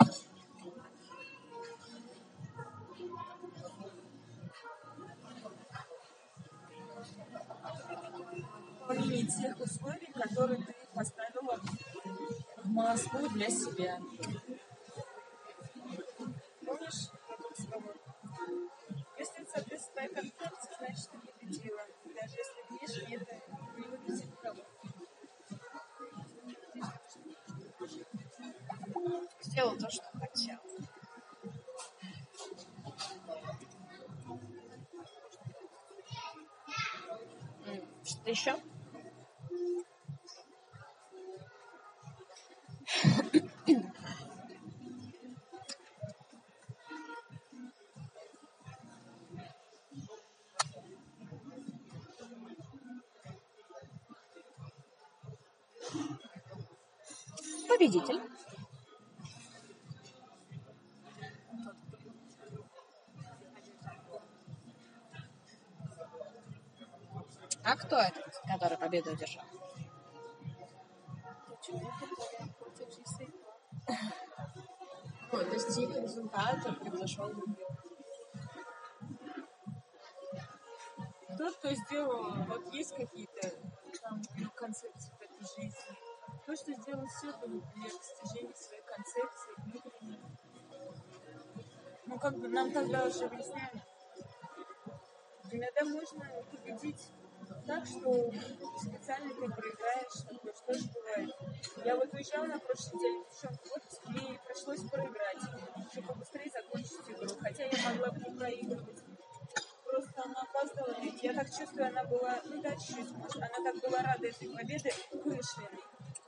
Помимо тех условий, которые ты поставила в Москву для себя. Помнишь этот разговор? Если это соответствует твоей концепции, значит, ты победила. Даже если внешне это не выглядит никого. Сделал то, что хотел. Что-то еще? Победитель. А кто этот, который победу одержал? Достиг результата, превзошел других. Тот, кто сделал, вот есть какие-то там концепции в этой жизни. То, что сделал все для достижения своей концепции внутренней. Ну, как бы нам тогда уже объясняли. Иногда можно победить так, что специально ты проиграешь, такое что же бывает. Я вот уезжала на прошлой неделе в отпуск, и пришлось проиграть, чтобы побыстрее закончить игру. Хотя я могла бы не проигрывать. Просто она опаздывала, ведь я так чувствую, она была, ну да, чуть-чуть, может, она так была рада этой победы вымышленной.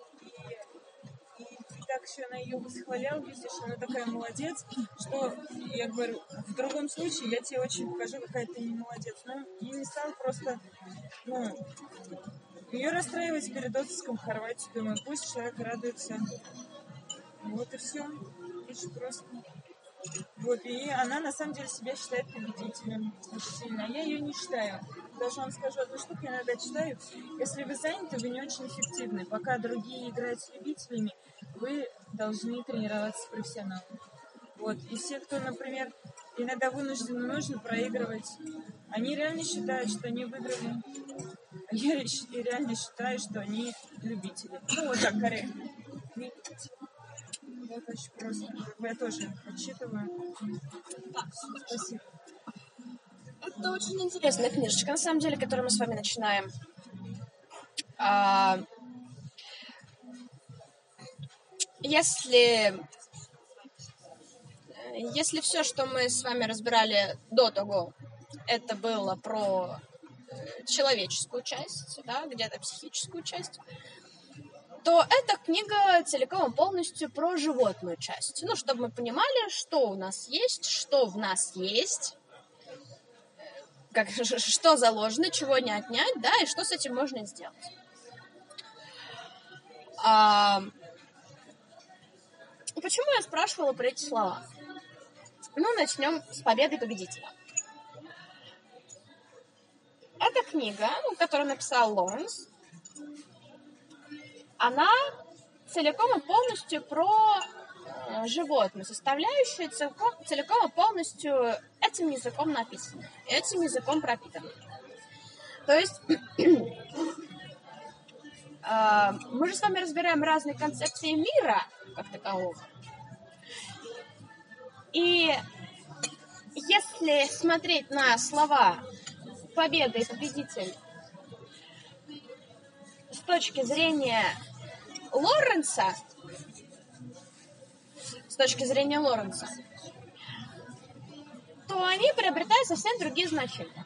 И так еще она ее восхваляла, видишь, она такая молодец, что, я говорю, в другом случае я тебе очень покажу, какая ты не молодец. Но я не стала просто, ее расстраивать перед отпуском в Хорватии. Думаю, пусть человек радуется. Вот и все. Очень просто. Вот, и она на самом деле себя считает победителем очень сильно. А я ее не считаю. Даже вам скажу одну штуку, я иногда читаю. Если вы заняты, вы не очень эффективны. Пока другие играют с любителями, вы должны тренироваться с профессионалами. Вот. И все, кто, например, иногда вынуждены нужно проигрывать, они реально считают, что они выиграли. А я реально считаю, что они любители. Ну, вот так, корректно. Вот очень просто. Я тоже отчитываю. Спасибо. Это очень интересная книжечка, на самом деле, которую мы с вами начинаем. Если все, что мы с вами разбирали до того, это было про человеческую часть, да, где-то психическую часть, то эта книга целиком и полностью про животную часть. Ну, чтобы мы понимали, что у нас есть, что в нас есть, что заложено, чего не отнять, да, и что с этим можно сделать. Почему я спрашивала про эти слова? Ну, начнем с победы победителя. Эта книга, которую написал Лоренс, она целиком и полностью про животную составляющую, целиком и полностью этим языком написана, этим языком пропитана. То есть мы же с вами разбираем разные концепции мира как такового. И если смотреть на слова «победа» и «победитель» с точки зрения Лоренса, с точки зрения Лоренса, то они приобретают совсем другие значения.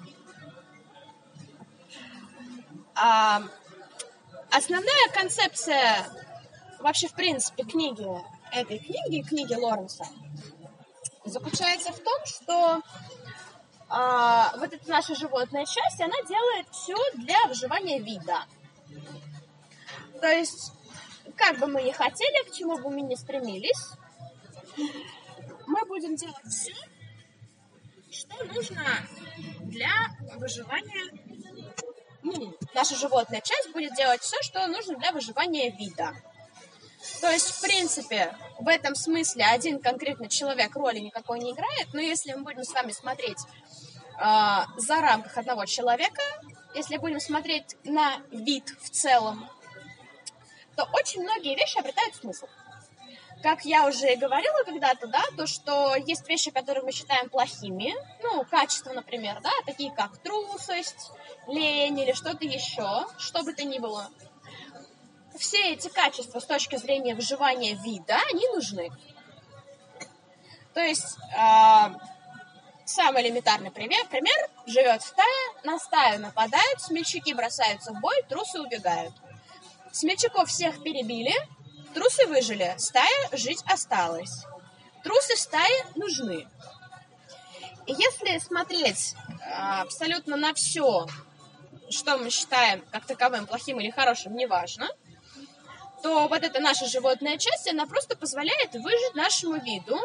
Основная концепция вообще, в принципе, этой книги Лоренса, заключается в том, что вот эта наша животная часть, она делает все для выживания вида. То есть, как бы мы ни хотели, к чему бы мы ни стремились, мы будем делать все, что нужно для выживания. Наша животная часть будет делать все, что нужно для выживания вида. То есть, в принципе, в этом смысле один конкретный человек роли никакой не играет, но если мы будем с вами смотреть за рамках одного человека, если будем смотреть на вид в целом, то очень многие вещи обретают смысл. Как я уже и говорила когда-то, да, то, что есть вещи, которые мы считаем плохими, качества, например, да, такие как трусость, лень или что-то еще, что бы то ни было. Все эти качества с точки зрения выживания вида, они нужны. То есть, самый элементарный пример, живет стая, на стаю нападают, смельчаки бросаются в бой, трусы убегают. Смельчаков всех перебили, трусы выжили, стая жить осталась. Трусы в стае нужны. И если смотреть абсолютно на все, что мы считаем как таковым плохим или хорошим, неважно, то вот эта наша животная часть, она просто позволяет выжить нашему виду,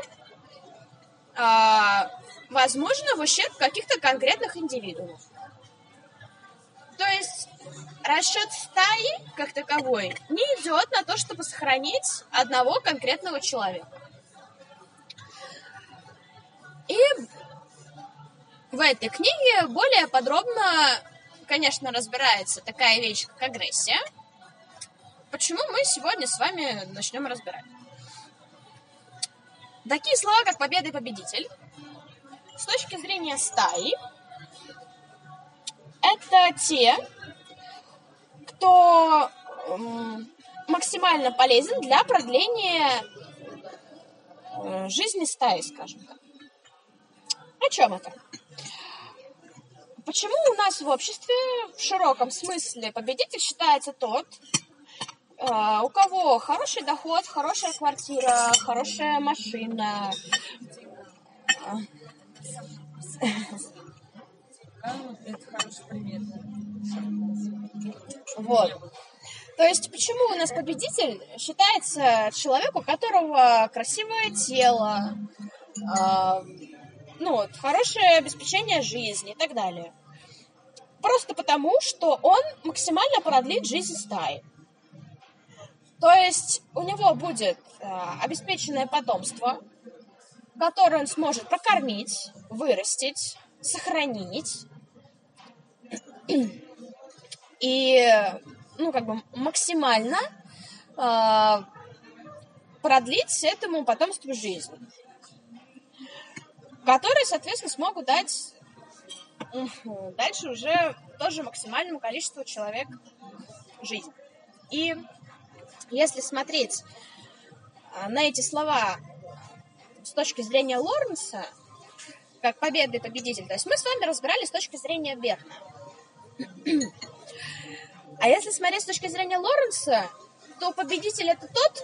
возможно, в ущерб каких-то конкретных индивидуумов. То есть расчет стаи, как таковой, не идет на то, чтобы сохранить одного конкретного человека. И в этой книге более подробно, конечно, разбирается такая вещь, как агрессия. Почему мы сегодня с вами начнем разбирать? Такие слова, как победа и победитель, с точки зрения стаи, это те, кто максимально полезен для продления жизни стаи, скажем так. О чем это? Почему у нас в обществе в широком смысле победитель считается тот, у кого хороший доход, хорошая квартира, хорошая машина? Это хороший пример. Вот. То есть, почему у нас победитель считается человек, у которого красивое тело, хорошее обеспечение жизни и так далее? Просто потому, что он максимально продлит жизнь стаи. То есть, у него будет обеспеченное потомство, которое он сможет прокормить, вырастить, сохранить и, максимально продлить этому потомству жизнь, которые, соответственно, смогут дать дальше уже тоже максимальному количеству человек жизнь. И если смотреть на эти слова с точки зрения Лоренса, как победа и победитель, то есть мы с вами разбирали с точки зрения Берна. А если смотреть с точки зрения Лоренса, то победитель — это тот,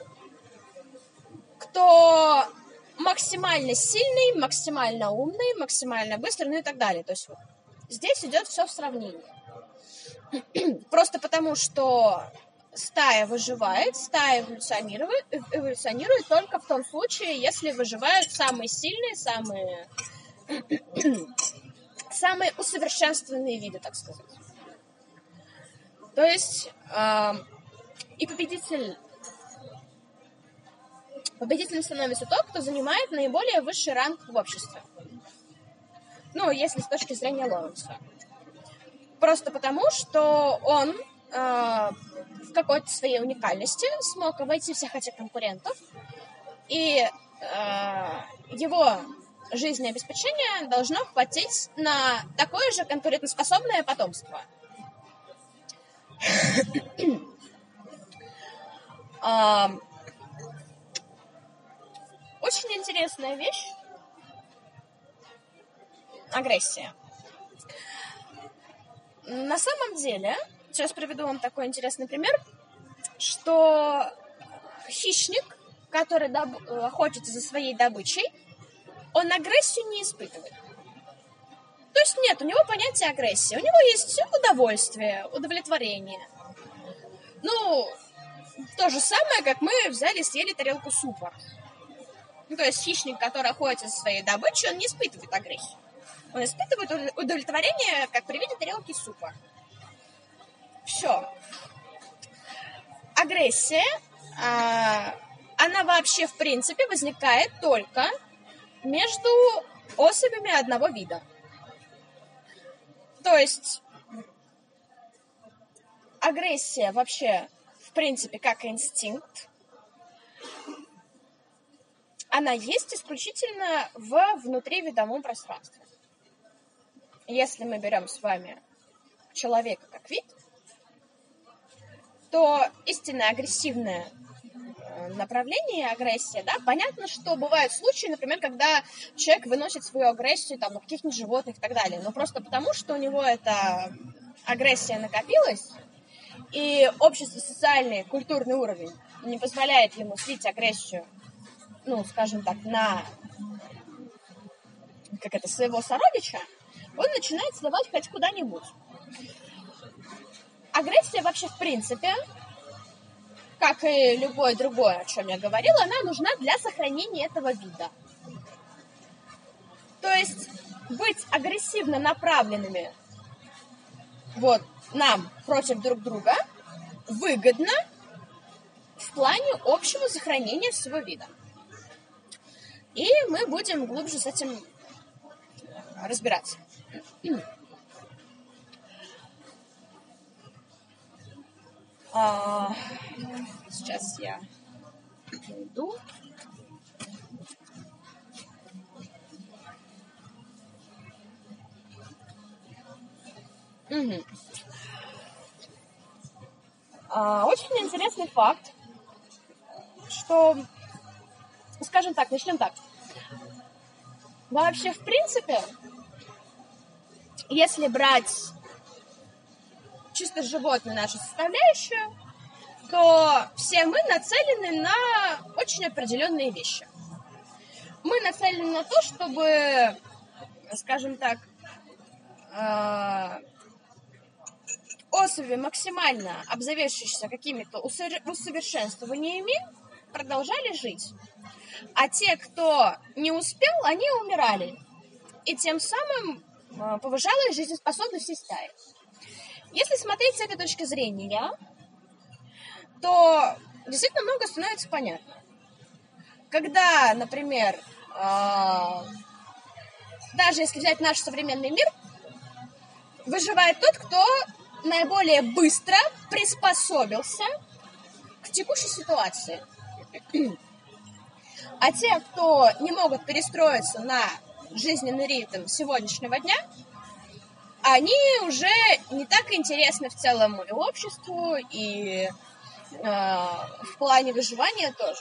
кто максимально сильный, максимально умный, максимально быстрый, и так далее. То есть здесь идет все в сравнении. Просто потому, что стая выживает, стая эволюционирует только в том случае, если выживают самые сильные, самые усовершенствованные виды, так сказать. То есть и победителем становится тот, кто занимает наиболее высший ранг в обществе. Если с точки зрения Лоренса. Просто потому, что он в какой-то своей уникальности смог обойти всех этих конкурентов, и его жизнеобеспечение должно хватить на такое же конкурентоспособное потомство. очень интересная вещь. Агрессия. На самом деле, сейчас приведу вам такой интересный пример, что хищник, который охотится за своей добычей, он агрессию не испытывает. То есть нет у него понятия агрессии. У него есть удовольствие, удовлетворение. Ну, то же самое, как мы взяли и съели тарелку супа. Ну, то есть хищник, который охотится за своей добычей, он не испытывает агрессию. Он испытывает удовлетворение, как при виде тарелки супа. Все. Агрессия, она вообще, в принципе, возникает только между особями одного вида. То есть агрессия вообще, в принципе, как инстинкт, она есть исключительно в внутривидовом пространстве. Если мы берем с вами человека как вид, то истинно агрессивное направление, агрессия, да, понятно, что бывают случаи, например, когда человек выносит свою агрессию там, на каких-нибудь животных и так далее, но просто потому, что у него эта агрессия накопилась, и общество, социальный, культурный уровень не позволяет ему слить агрессию, ну, скажем так, на своего сородича, он начинает сливать хоть куда-нибудь. Агрессия вообще, в принципе, как и любое другое, о чем я говорила, она нужна для сохранения этого вида. То есть быть агрессивно направленными вот нам против друг друга выгодно в плане общего сохранения всего вида. И мы будем глубже с этим разбираться. Сейчас я найду. Очень интересный факт, что, скажем так, начнем так. Вообще, в принципе, если брать чисто животную нашу составляющую, то все мы нацелены на очень определенные вещи. Мы нацелены на то, чтобы, скажем так, особи, максимально обзаведшиеся какими-то усовершенствованиями, продолжали жить. А те, кто не успел, они умирали. И тем самым повышалась жизнеспособность всей стаи. Если смотреть с этой точки зрения, то действительно много становится понятно. Когда, например, даже если взять наш современный мир, выживает тот, кто наиболее быстро приспособился к текущей ситуации. А те, кто не могут перестроиться на жизненный ритм сегодняшнего дня, они уже не так интересны в целом и обществу, и в плане выживания тоже.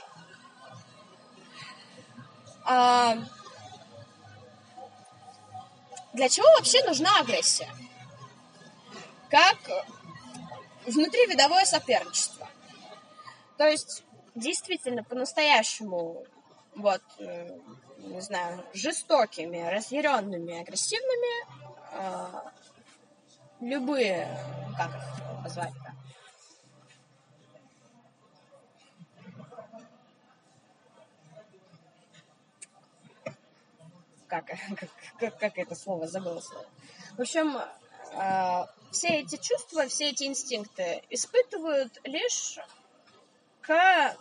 Для чего вообще нужна агрессия? Как внутривидовое соперничество. То есть, действительно, по-настоящему, вот, не знаю, жестокими, разъяренными, агрессивными, любые, как их назвать-то? Как это слово, забыла слово. В общем, все эти чувства, все эти инстинкты испытывают лишь к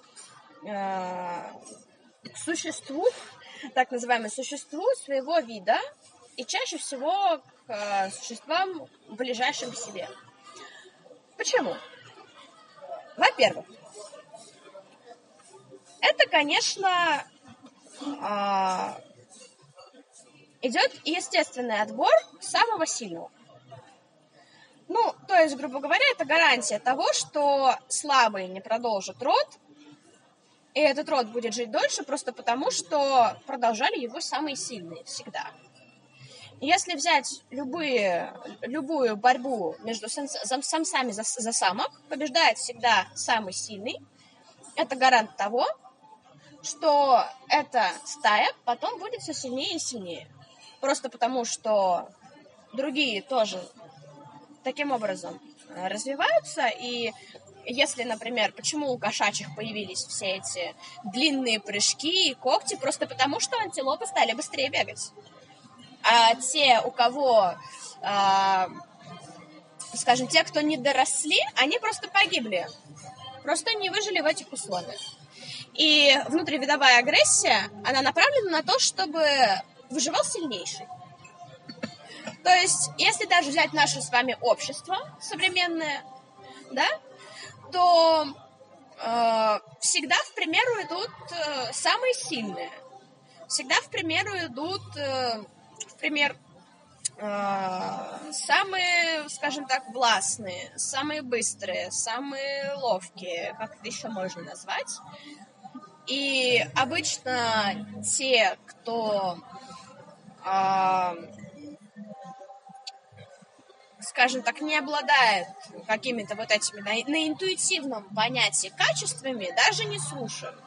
существу, так называемому существу своего вида, и чаще всего к существам, ближайшим к себе. Почему? Во-первых, это, конечно, идет естественный отбор самого сильного. Ну, то есть, грубо говоря, это гарантия того, что слабый не продолжит род, И этот род будет жить дольше просто потому, что продолжали его самые сильные всегда. Если взять любую борьбу между самцами за самок, побеждает всегда самый сильный. Это гарант того, что эта стая потом будет все сильнее и сильнее. Просто потому, что другие тоже таким образом развиваются. И если, например, почему у кошачьих появились все эти длинные прыжки и когти, просто потому, что антилопы стали быстрее бегать. А те, у кого, скажем, те, кто не доросли, они просто погибли. Просто не выжили в этих условиях. И внутривидовая агрессия, она направлена на то, чтобы выживал сильнейший. То есть, если даже взять наше с вами общество современное, да, то всегда в пример идут самые сильные. Всегда в пример идут... самые, скажем так, властные, самые быстрые, самые ловкие, как это еще можно назвать. И обычно те, кто, скажем так, не обладает какими-то вот этими на интуитивном понятии качествами, даже не слушают.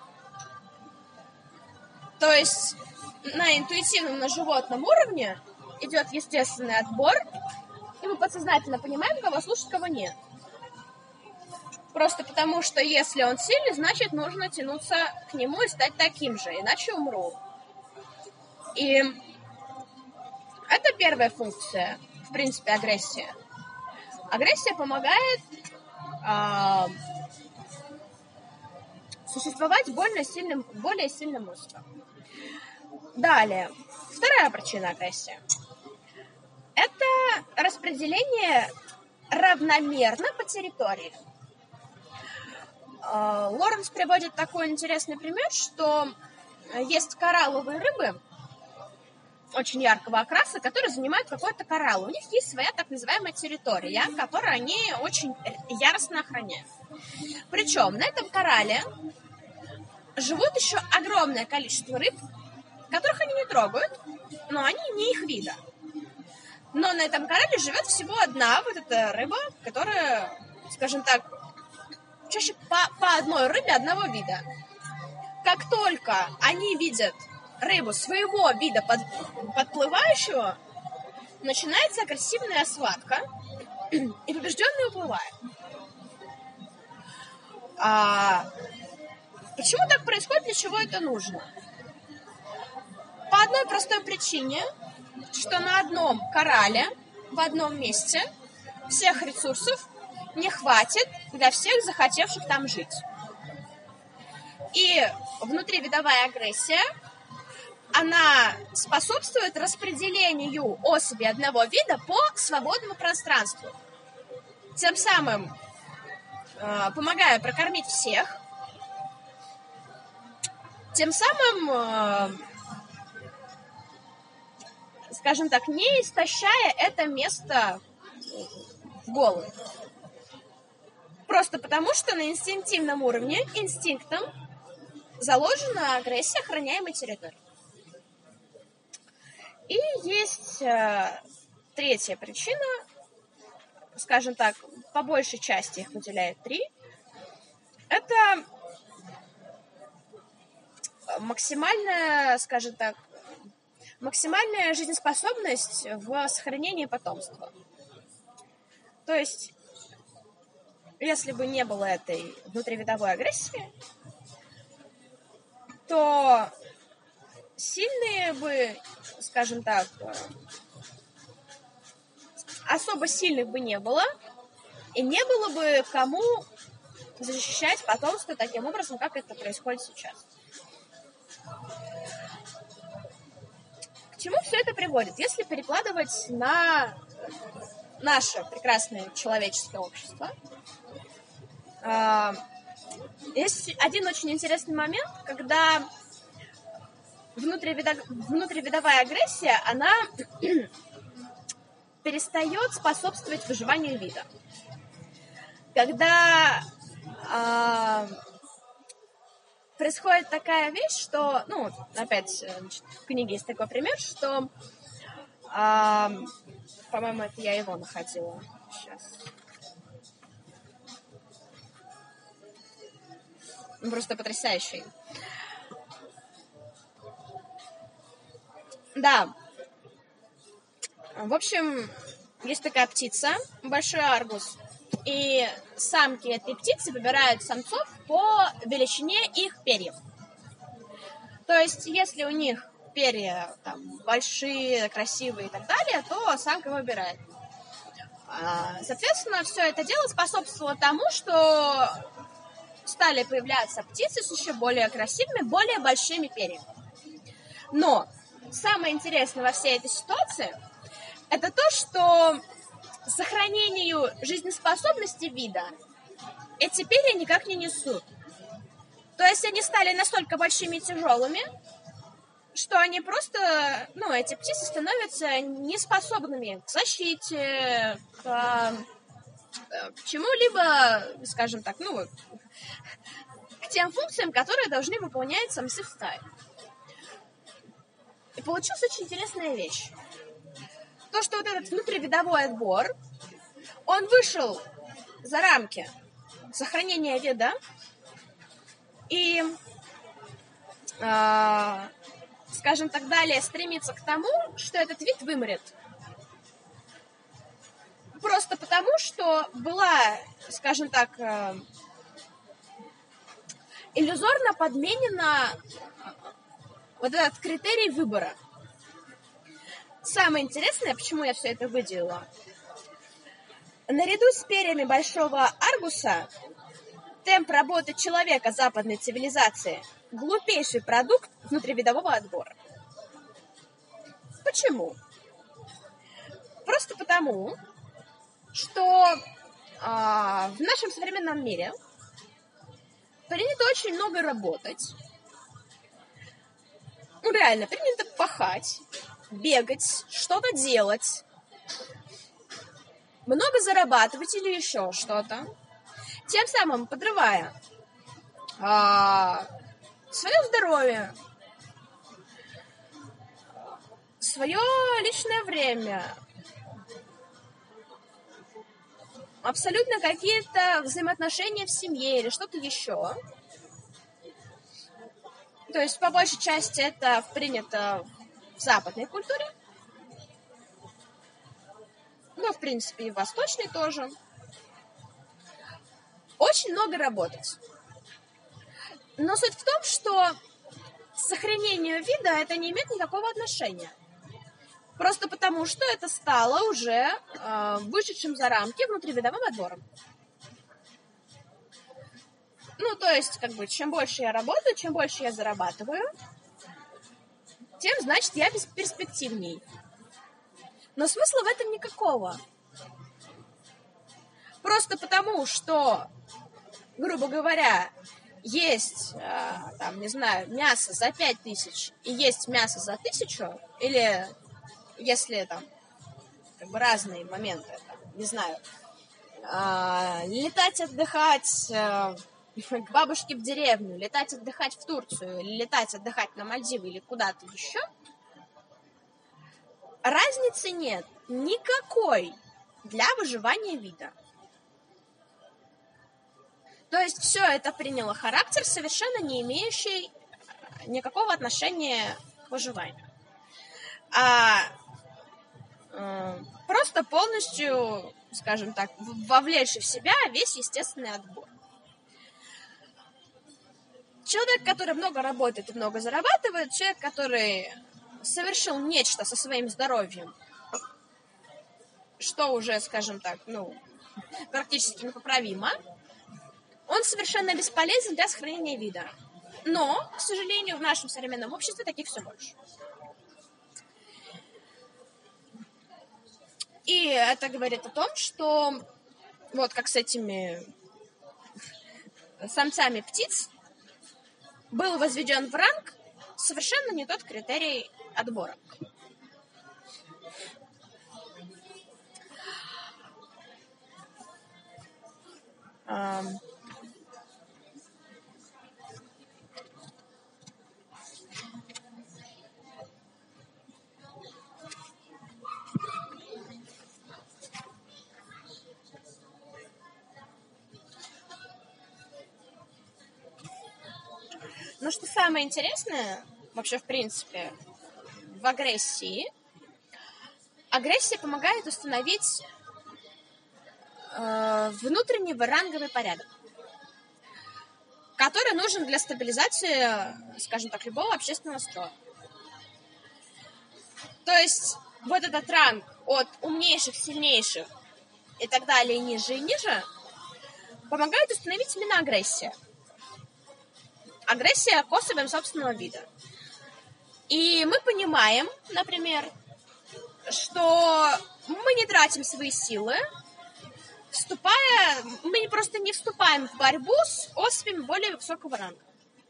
То есть на интуитивном, на животном уровне идет естественный отбор, и мы подсознательно понимаем, кого слушать, кого нет. Просто потому, что если он сильный, значит, нужно тянуться к нему и стать таким же, иначе умру. И это первая функция, в принципе, агрессия. Агрессия помогает существовать более сильным мозгом. Далее, вторая причина агрессии. Это распределение равномерно по территории. Лоренс приводит такой интересный пример, что есть коралловые рыбы очень яркого окраса, которые занимают какой-то коралл. У них есть своя так называемая территория, которую они очень яростно охраняют. Причем на этом коралле живут еще огромное количество рыб, которых они не трогают, но они не их вида. Но на этом коралле живет всего одна вот эта рыба, которая, скажем так, чаще по одной рыбе одного вида. Как только они видят рыбу своего вида подплывающего, начинается агрессивная схватка, и побежденный уплывает. Почему так происходит, для чего это нужно? По одной простой причине, что на одном коралле, в одном месте, всех ресурсов не хватит для всех захотевших там жить. И внутривидовая агрессия, она способствует распределению особей одного вида по свободному пространству. Тем самым помогая прокормить всех, тем самым, скажем так, не истощая это место в голод. Просто потому, что на инстинктивном уровне, инстинктом, заложена агрессия охраняемой территории. И есть третья причина, скажем так, по большей части их выделяет 3. Это максимальная, скажем так, максимальная жизнеспособность в сохранении потомства. То есть, если бы не было этой внутривидовой агрессии, то сильные бы, скажем так, особо сильных бы не было, и не было бы кому защищать потомство таким образом, как это происходит сейчас. К чему все это приводит? Если перекладывать на наше прекрасное человеческое общество, есть один очень интересный момент, когда внутривидовая агрессия, она перестает способствовать выживанию вида. Когда происходит такая вещь, что, ну, опять, значит, в книге есть такой пример, что, по-моему, это я его находила. Сейчас. Он просто потрясающий. Да. В общем, есть такая птица, большой аргус, и самки этой птицы выбирают самцов по величине их перьев. То есть, если у них перья там, большие, красивые и так далее, то самка выбирает. Соответственно, все это дело способствовало тому, что стали появляться птицы с еще более красивыми, более большими перьями. Но самое интересное во всей этой ситуации – это то, что сохранению жизнеспособности вида эти перья никак не несут. То есть они стали настолько большими и тяжелыми, что они просто, ну, эти птицы становятся неспособными к защите, к чему-либо, скажем так, ну, к тем функциям, которые должны выполнять самцы в стае. И получилась очень интересная вещь. То, что вот этот внутривидовой отбор, он вышел за рамки сохранения вида и, скажем так, далее стремится к тому, что этот вид вымрет. Просто потому, что была, скажем так, иллюзорно подменена вот этот критерий выбора. Самое интересное, почему я все это выделила. Наряду с перьями большого аргуса темп работы человека западной цивилизации – глупейший продукт внутривидового отбора. Почему? Просто потому, что в нашем современном мире принято очень много работать. Ну, реально, принято пахать, бегать, что-то делать, много зарабатывать или еще что-то, тем самым подрывая свое здоровье, свое личное время, абсолютно какие-то взаимоотношения в семье или что-то еще. То есть, по большей части, это принято в западной культуре. Ну, в принципе, и в восточной тоже. Очень много работать. Но суть в том, что к сохранению вида это не имеет никакого отношения. Просто потому, что это стало уже вышедшим за рамки внутривидовым отбором. Ну, то есть, как бы, чем больше я работаю, чем больше я зарабатываю, тем, значит, я бесперспективней. Но смысла в этом никакого. Просто потому, что, грубо говоря, есть, там, не знаю, мясо за 5000 и есть мясо за 1000, или если там, как бы, разные моменты, там, не знаю, летать отдыхать к бабушке в деревню, летать отдыхать в Турцию, или летать отдыхать на Мальдивы или куда-то еще, разницы нет никакой для выживания вида. То есть все это приняло характер, совершенно не имеющий никакого отношения к выживанию. Просто полностью, скажем так, вовлечь в себя весь естественный отбор. Человек, который много работает и много зарабатывает, человек, который совершил нечто со своим здоровьем, что уже, скажем так, ну, практически непоправимо, он совершенно бесполезен для сохранения вида. Но, к сожалению, в нашем современном обществе таких все больше. И это говорит о том, что вот как с этими самцами птиц был возведен в ранг совершенно не тот критерий отбора. Но что самое интересное, вообще, в принципе, в агрессия помогает установить внутренний варанговый порядок, который нужен для стабилизации, скажем так, любого общественного строя. То есть вот этот ранг от умнейших, сильнейших и так далее, ниже и ниже, помогает установить именно агрессия. Агрессия к особям собственного вида. И мы понимаем, например, что мы не тратим свои силы, мы просто не вступаем в борьбу с особями более высокого ранга.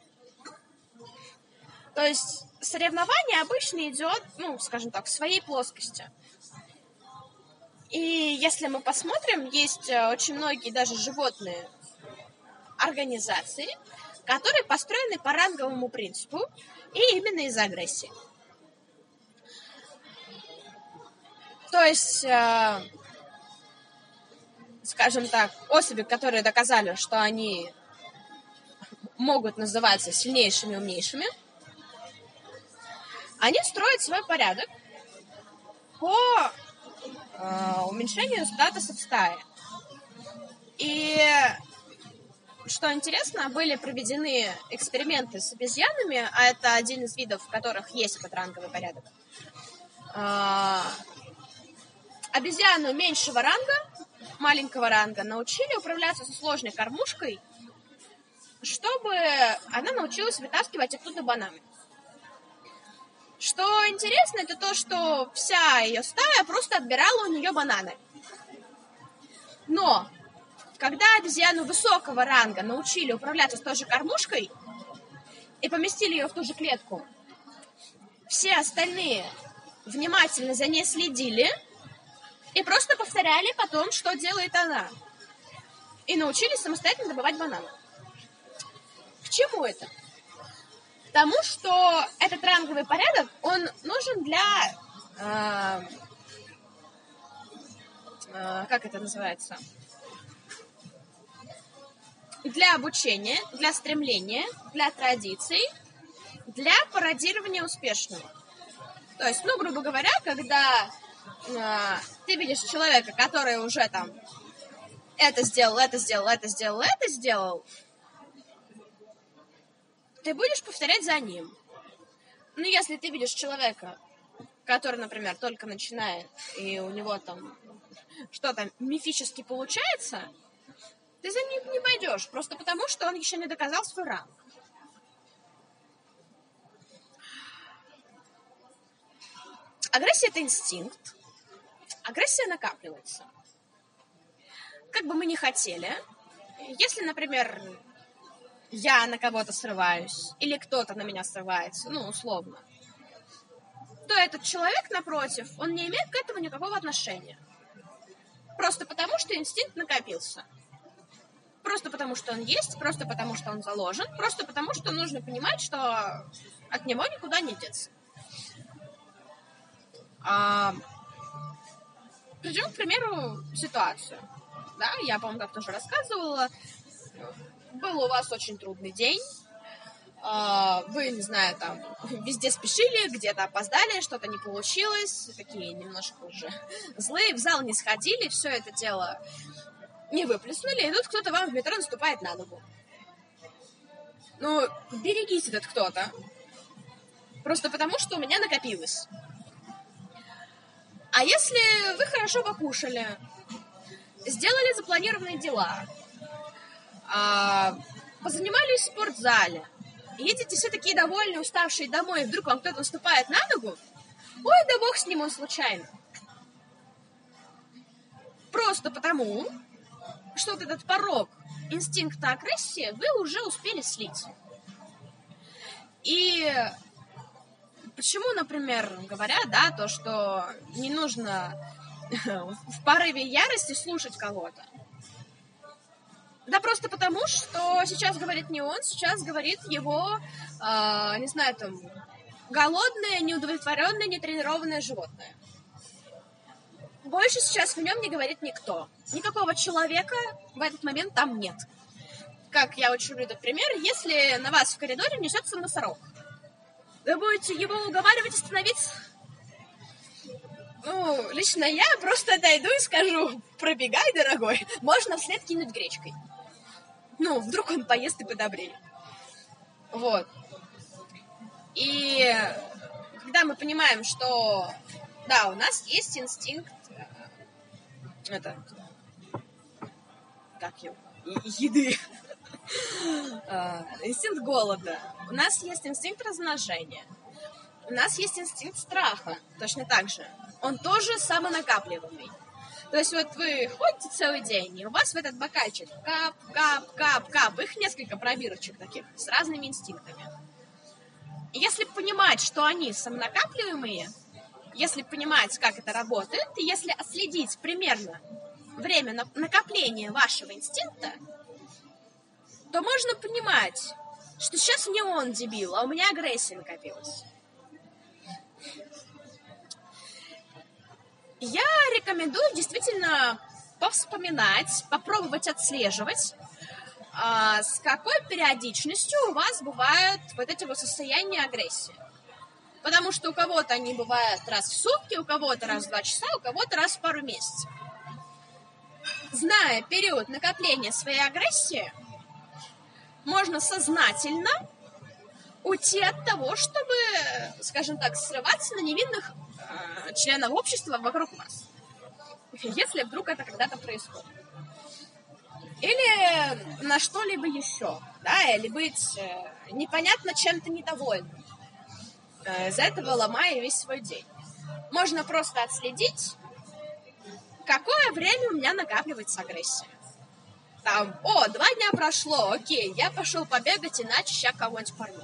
То есть соревнование обычно идет, скажем так, в своей плоскости. И если мы посмотрим, есть очень многие даже животные организации, которые построены по ранговому принципу и именно из-за агрессии. То есть, скажем так, особи, которые доказали, что они могут называться сильнейшими и умнейшими, они строят свой порядок по уменьшению статуса в стае. И что интересно, были проведены эксперименты с обезьянами, а это один из видов, в которых есть этот ранговый порядок. Обезьяну меньшего ранга, маленького ранга, научили управляться со сложной кормушкой, чтобы она научилась вытаскивать оттуда бананы. Что интересно, это то, что вся ее стая просто отбирала у нее бананы. Но когда обезьяну высокого ранга научили управляться с той же кормушкой и поместили ее в ту же клетку, все остальные внимательно за ней следили и просто повторяли потом, что делает она. И научились самостоятельно добывать бананы. К чему это? К тому, что этот ранговый порядок, он нужен для... как это называется? Для обучения, для стремления, для традиций, для пародирования успешного. То есть, грубо говоря, когда ты видишь человека, который уже там это сделал, ты будешь повторять за ним. Но если ты видишь человека, который, например, только начинает, и у него там что-то мифически получается, ты за ним не пойдешь, просто потому, что он еще не доказал свой ранг. Агрессия — это инстинкт. Агрессия накапливается. Как бы мы ни хотели, если, например, я на кого-то срываюсь, или кто-то на меня срывается, условно, то этот человек, напротив, он не имеет к этому никакого отношения. Просто потому, что инстинкт накопился. Просто потому, что он есть, просто потому, что он заложен, просто потому, что нужно понимать, что от него никуда не деться. Придем, к примеру, ситуацию. Да, я, по-моему, как тоже рассказывала. Был у вас очень трудный день. Вы, не знаю, там, везде спешили, где-то опоздали, что-то не получилось. Такие немножко уже злые, в зал не сходили, все это дело не выплеснули. И тут кто-то вам в метро наступает на ногу. Берегите этот кто-то. Просто потому, что у меня накопилось. А если вы хорошо покушали, сделали запланированные дела, позанимались в спортзале, едете все такие довольные, уставшие домой, и вдруг вам кто-то наступает на ногу, ой, да бог с ним, он случайно. Просто потому, что вот этот порог инстинкта агрессии вы уже успели слить. И почему, например, говорят, да, то, что не нужно в порыве ярости слушать кого-то? Да просто потому, что сейчас говорит не он, сейчас говорит его, не знаю, там, голодное, неудовлетворенное, нетренированное животное. Больше сейчас в нем не говорит никто. Никакого человека в этот момент там нет. как я очень люблю этот пример, если на вас в коридоре несется носорог, вы будете его уговаривать остановиться? Ну, лично я просто отойду и скажу: пробегай, дорогой, можно вслед кинуть гречкой. Ну, вдруг он поест и подобреет. Вот. И когда мы понимаем, что, да, у нас есть инстинкт еды, инстинкт голода, у нас есть инстинкт размножения, у нас есть инстинкт страха, точно так же. Он тоже самонакапливаемый. То есть вот вы ходите целый день, и у вас в этот бокальчик кап, кап, кап, кап, их несколько пробирочек таких с разными инстинктами. И если понимать, что они самонакапливаемые, если понимать, как это работает, и если отследить примерно время накопления вашего инстинкта, то можно понимать, что сейчас не он дебил, а у меня агрессия накопилась. Я рекомендую действительно повспоминать, попробовать отслеживать, с какой периодичностью у вас бывают вот эти вот состояния агрессии. Потому что у кого-то они бывают раз в сутки, у кого-то раз в 2 часа, у кого-то раз в пару месяцев. Зная период накопления своей агрессии, можно сознательно уйти от того, чтобы, скажем так, срываться на невинных членов общества вокруг вас. Если вдруг это когда-то происходит. Или на что-либо еще, да, или быть непонятно чем-то недовольным. Из-за этого ломая весь свой день. Можно просто отследить, какое время у меня накапливается агрессия. Там, 2 дня прошло, окей, я пошел побегать, иначе сейчас кого-нибудь порву.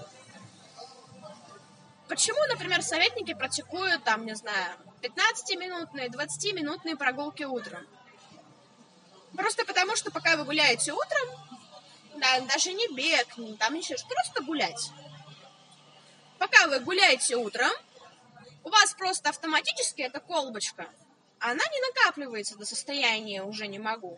Почему, например, советники практикуют, там, не знаю, 15-минутные, 20-минутные прогулки утром? Просто потому, что пока вы гуляете утром, да, даже не бег, там ничего, просто гулять. Пока вы гуляете утром, у вас просто автоматически эта колбочка, она не накапливается до состояния «уже не могу».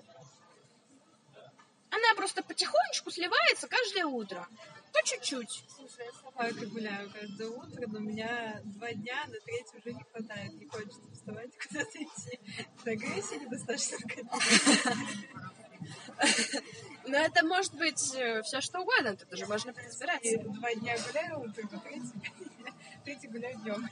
Она просто потихонечку сливается каждое утро. По чуть-чуть. Слушай, я сама гуляю каждое утро, но у меня 2 дня, на 3 уже не хватает. Не хочется вставать, куда-то идти. Агрессия недостаточно накопилась. Но это может быть все что угодно, тут уже можно разбираться. И 2 дня гуляю утром, а 3 гуляю днем.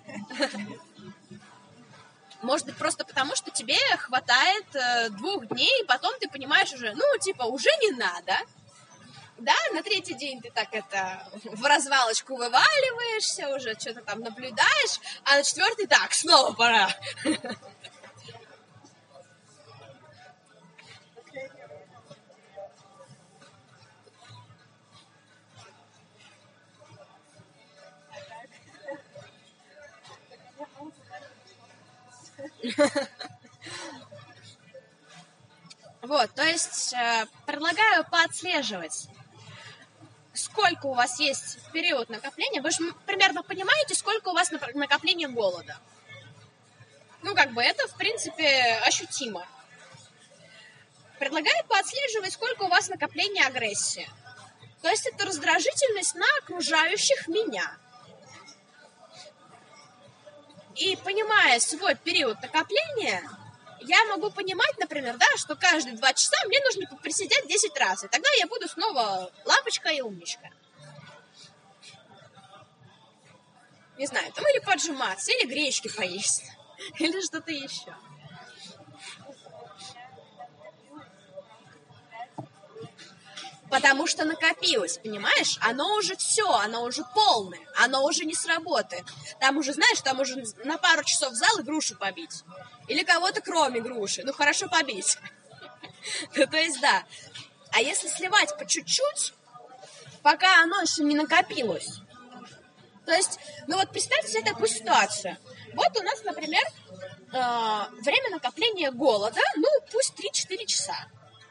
Может быть, просто потому, что тебе хватает 2 дней, и потом ты понимаешь уже, уже не надо. Да, на 3-й день ты так в развалочку вываливаешься, уже что-то там наблюдаешь, а на 4-й так, снова пора. Вот, то есть предлагаю поотслеживать, сколько у вас есть период накопления. Вы же примерно понимаете, сколько у вас накопления голода. Это, в принципе, ощутимо. Предлагаю поотслеживать, сколько у вас накопления агрессии. То есть это раздражительность на окружающих меня. И понимая свой период накопления, я могу понимать, например, да, что каждые 2 часа мне нужно присидеть 10 раз, и тогда я буду снова лапочка и умничка. Не знаю, там или поджиматься, или гречки поесть, или что-то еще. Потому что накопилось, понимаешь? Оно уже все, оно уже полное, оно уже не сработает. Там уже, знаешь, там уже на пару часов в зал и грушу побить. Или кого-то кроме груши. Хорошо побить. То есть, да. А если сливать по чуть-чуть, пока оно еще не накопилось. То есть, представьте себе такую ситуацию. Вот у нас, например, время накопления голода, пусть 3-4 часа.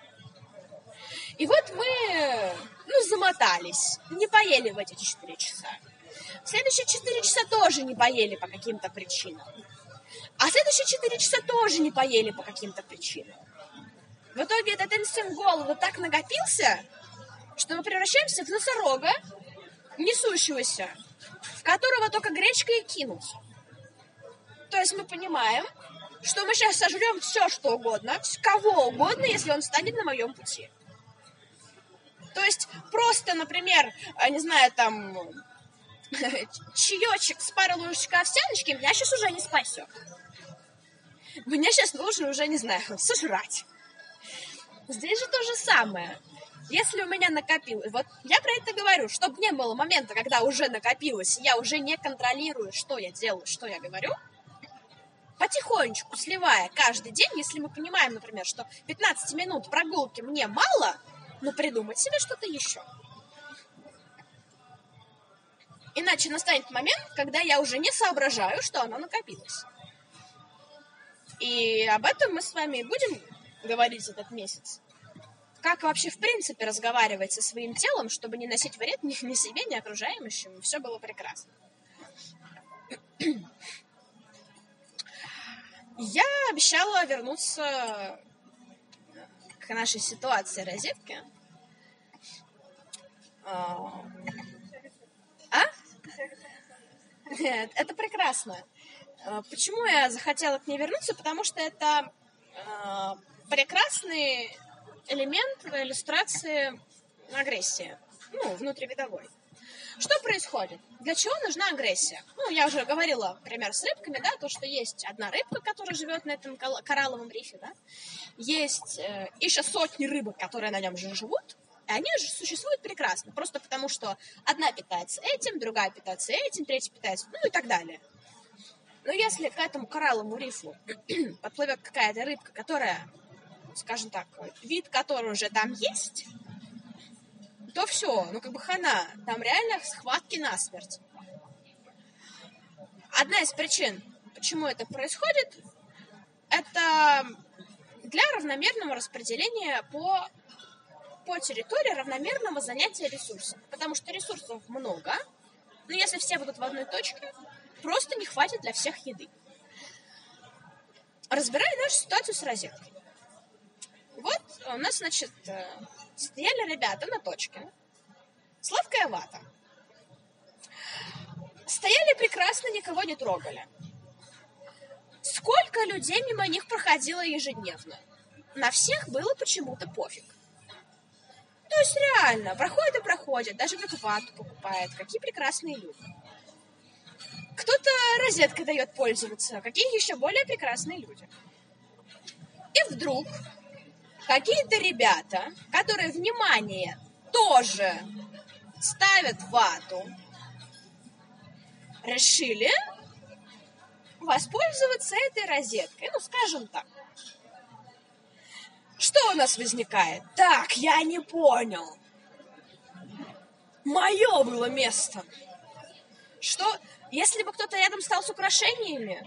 И вот мы, замотались, не поели в эти 4 часа. В следующие 4 часа тоже не поели по каким-то причинам. А следующие 4 часа тоже не поели по каким-то причинам. В итоге этот инстинкт голода так накопился, что мы превращаемся в носорога, несущегося, в которого только гречкой и кинуть. То есть мы понимаем, что мы сейчас сожрем все, что угодно, кого угодно, если он станет на моем пути. То есть просто, например, не знаю, там, чаечек с парой ложечек овсяночки меня сейчас уже не спасет. Мне сейчас нужно уже, не знаю, сожрать. Здесь же то же самое. Если у меня накопилось... Вот я про это говорю, чтобы не было момента, когда уже накопилось, я уже не контролирую, что я делаю, что я говорю, потихонечку сливая каждый день, если мы понимаем, например, что 15 минут прогулки мне мало, но придумать себе что-то еще. Иначе настанет момент, когда я уже не соображаю, что оно накопилось. И об этом мы с вами будем говорить этот месяц. Как вообще, в принципе, разговаривать со своим телом, чтобы не носить вред ни себе, ни окружающим, и все было прекрасно. Я обещала вернуться к нашей ситуации розетки. Нет, это прекрасно. Почему я захотела к ней вернуться? Потому что это прекрасный элемент в иллюстрации агрессии, внутривидовой. Что происходит? Для чего нужна агрессия? Я уже говорила, например, с рыбками, да, то, что есть одна рыбка, которая живет на этом коралловом рифе, да, есть еще сотни рыбок, которые на нем же живут, и они же существуют прекрасно, просто потому что одна питается этим, другая питается этим, третья питается, и так далее. Но если к этому коралловому рифу подплывет какая-то рыбка, которая, скажем так, вид которой уже там есть, то все, хана, там реально схватки насмерть. Одна из причин, почему это происходит, это для равномерного распределения по территории, равномерного занятия ресурсов. Потому что ресурсов много, но если все будут в одной точке, просто не хватит для всех еды. Разбирая нашу ситуацию с розеткой. Вот у нас, стояли ребята на точке. Сладкая вата. Стояли прекрасно, никого не трогали. Сколько людей мимо них проходило ежедневно? На всех было почему-то пофиг. То есть реально, проходят и проходят, даже кто-то вату покупает. Какие прекрасные люди. Кто-то розеткой дает пользоваться, какие еще более прекрасные люди. И вдруг какие-то ребята, которые, внимание, тоже ставят вату, решили воспользоваться этой розеткой. Скажем так. Что у нас возникает? Так, я не понял. Мое было место. Что, если бы кто-то рядом стал с украшениями?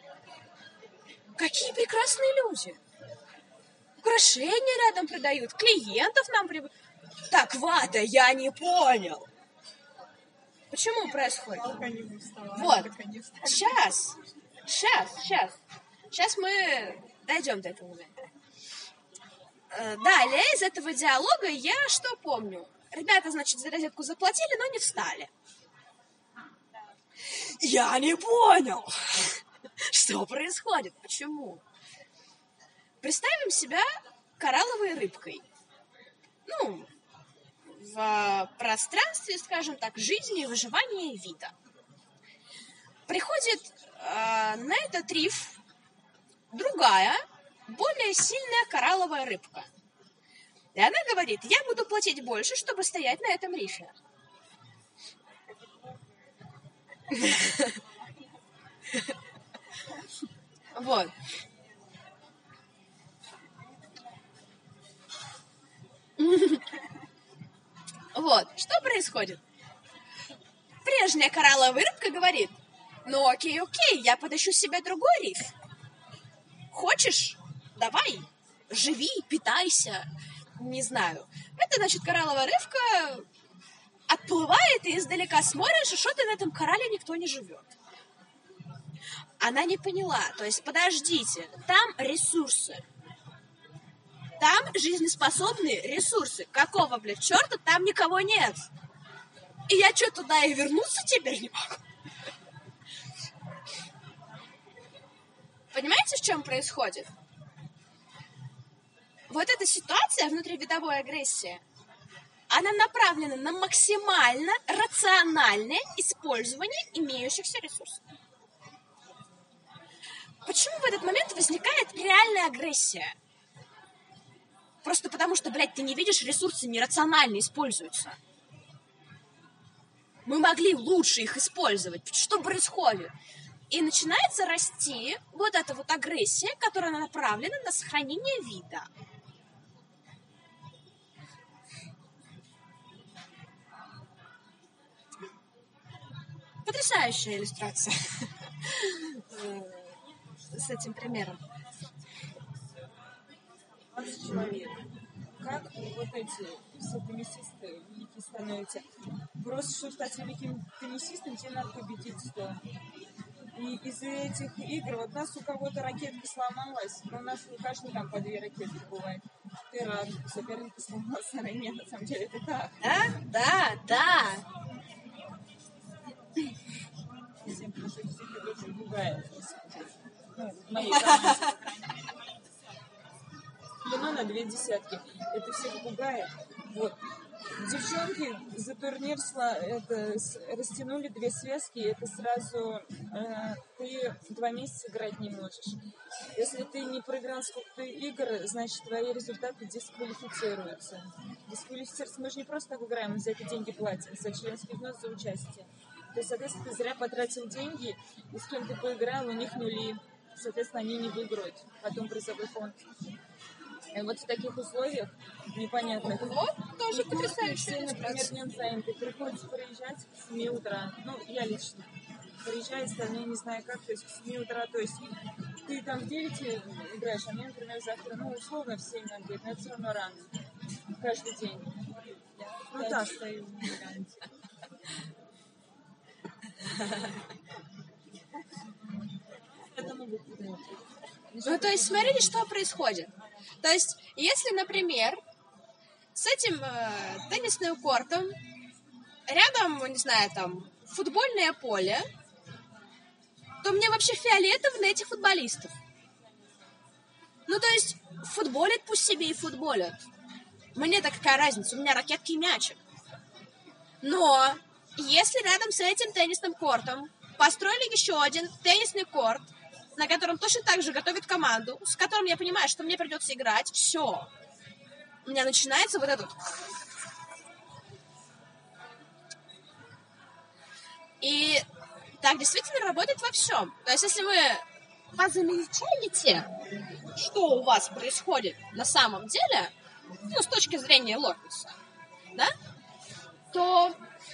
Какие прекрасные люди. Украшения рядом продают, клиентов нам приводят. Так, вата, я не понял. Почему происходит? Вот, сейчас мы дойдем до этого момента. Далее из этого диалога я что помню? Ребята, за розетку заплатили, но не встали. Я не понял, что происходит, почему. Представим себя коралловой рыбкой. В пространстве, скажем так, жизни и выживания вида. Приходит на этот риф другая, более сильная коралловая рыбка. И она говорит, я буду платить больше, чтобы стоять на этом рифе. Вот. Вот, что происходит? Прежняя коралловая рыбка говорит, окей, я подыщу себе другой риф. Хочешь? Давай, живи, питайся, не знаю. Это, коралловая рыбка отплывает и издалека смотрит, что-то на этом коралле никто не живет. Она не поняла, то есть, подождите, там ресурсы. Там жизнеспособные ресурсы. Какого, блядь, черта там никого нет? И я что, туда и вернуться теперь не могу? Понимаете, в чем происходит? Вот эта ситуация внутривидовой агрессии, она направлена на максимально рациональное использование имеющихся ресурсов. Почему в этот момент возникает реальная агрессия? Просто потому что, блядь, ты не видишь, ресурсы нерационально используются. Мы могли лучше их использовать. Что происходит? И начинается расти вот эта вот агрессия, которая направлена на сохранение вида. Потрясающая иллюстрация с этим примером. 20 человек. Как вот эти все теннисисты великие становятся? Просто, чтобы стать великим теннисистом, тебе надо победить 100. И из этих игр, вот у нас у кого-то ракетка сломалась, но у нас у каждого там по 2 ракетки бывает. Ты рад, соперника сломался, а нет, на самом деле это так. Да. Всем, потому что всех это очень пугает. Ну, в моей команде. Вино на 2 десятки. Это всех пугает. Вот. Девчонки за турнир растянули 2 связки, это сразу ты 2 месяца играть не можешь. Если ты не проиграл сколько-то игр, значит твои результаты дисквалифицируются. Мы же не просто так играем, мы за это деньги платим, за членский взнос, за участие. То есть, соответственно, ты зря потратил деньги, и с кем ты поиграл, у них нули. Соответственно, они не выиграют потом призовой фонд. И вот в таких условиях непонятных. Вот тоже потрясающе. Все, например, нет заняты. Приходится приезжать к 7 утра. Ну, я лично. Приезжаю, остальные не знаю как, то есть к 7 утра. То есть ты там в 9 играешь, а мне, например, завтра, ну, условно в 7 надо быть, но это все равно рано. Каждый день. Ну, так. Стою в варианте. Ну, то есть, смотрите, что происходит. То есть, если, например, с этим теннисным кортом рядом, не знаю, там, футбольное поле, то мне вообще фиолетово на этих футболистов. Ну, то есть, футболят пусть себе и футболят. Мне-то какая разница, у меня ракетки и мячик. Но, если рядом с этим теннисным кортом построили еще один теннисный корт, на котором точно так же готовят команду, с которым я понимаю, что мне придется играть, все. У меня начинается вот этот... И так действительно работает во всем. То есть, если вы позамечаете, что у вас происходит на самом деле, ну, с точки зрения Лоренца, да, то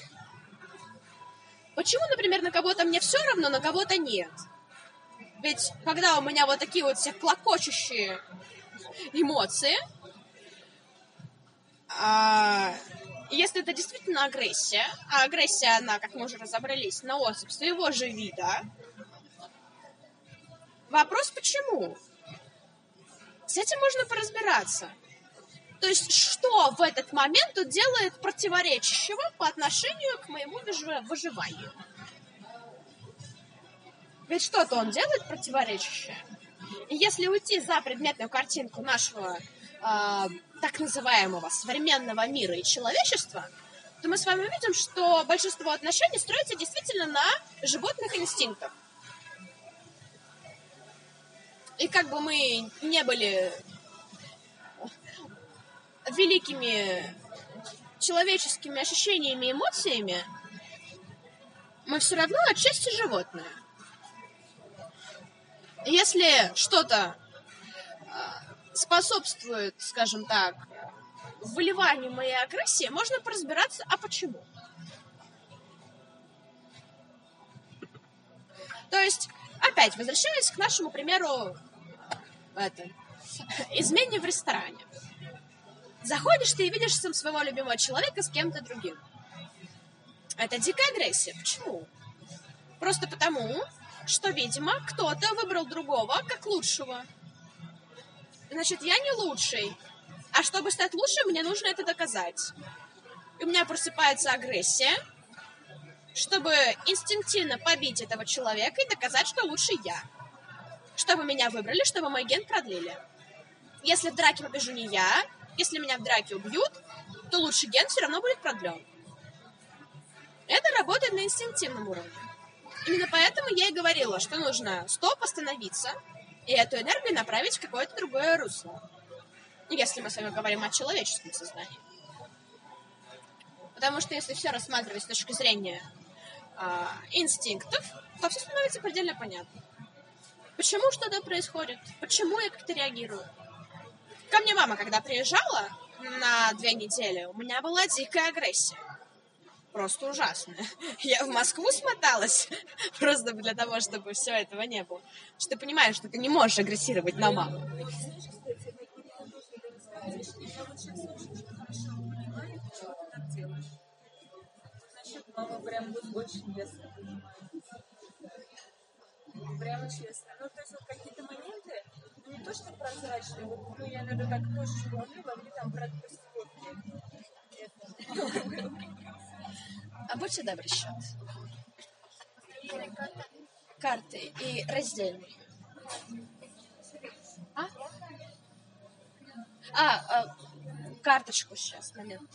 почему, например, на кого-то мне все равно, на кого-то нет? Ведь когда у меня вот такие вот все клокочущие эмоции, если это действительно агрессия, а агрессия, она, как мы уже разобрались, на особь своего же вида, вопрос почему? С этим можно поразбираться. То есть, что в этот момент тут делает противоречащего по отношению к моему выживанию? Ведь что-то он делает противоречащее. И если уйти за предметную картинку нашего так называемого современного мира и человечества, то мы с вами увидим, что большинство отношений строится действительно на животных инстинктах. И как бы мы не были великими человеческими ощущениями и эмоциями, мы все равно отчасти животные. Если что-то способствует, скажем так, выливанию моей агрессии, можно поразбираться, а почему. То есть, опять, возвращаясь к нашему примеру, измене в ресторане. Заходишь ты и видишь сам своего любимого человека с кем-то другим. Это дикая агрессия. Почему? Просто потому, что, видимо, кто-то выбрал другого как лучшего. Значит, я не лучший. А чтобы стать лучше, мне нужно это доказать. И у меня просыпается агрессия, чтобы инстинктивно побить этого человека и доказать, что лучше я. Чтобы меня выбрали, чтобы мой ген продлили. Если в драке побежу не я, если меня в драке убьют, то лучший ген все равно будет продлен. Это работает на инстинктивном уровне. Именно поэтому я и говорила, что нужно стоп, остановиться, и эту энергию направить в какое-то другое русло. Если мы с вами говорим о человеческом сознании. Потому что если все рассматривать с точки зрения инстинктов, то все становится предельно понятно. Почему что-то происходит? Почему я как-то реагирую? Ко мне мама, когда приезжала на 2 недели, у меня была дикая агрессия. Просто ужасная. Я в Москву смоталась просто для того, чтобы все этого не было. Что ты понимаешь, что ты не можешь агрессировать на маму. Мама прям вот очень ясно понимает. Прямо честно. Ну, то есть вот какие-то моменты, не то, что прозрачные, вот, ну, я иногда так тоже говорила, а мне там брат посмотрит. А будьте добры, счет. Карты и раздельный. Карточку сейчас, момент.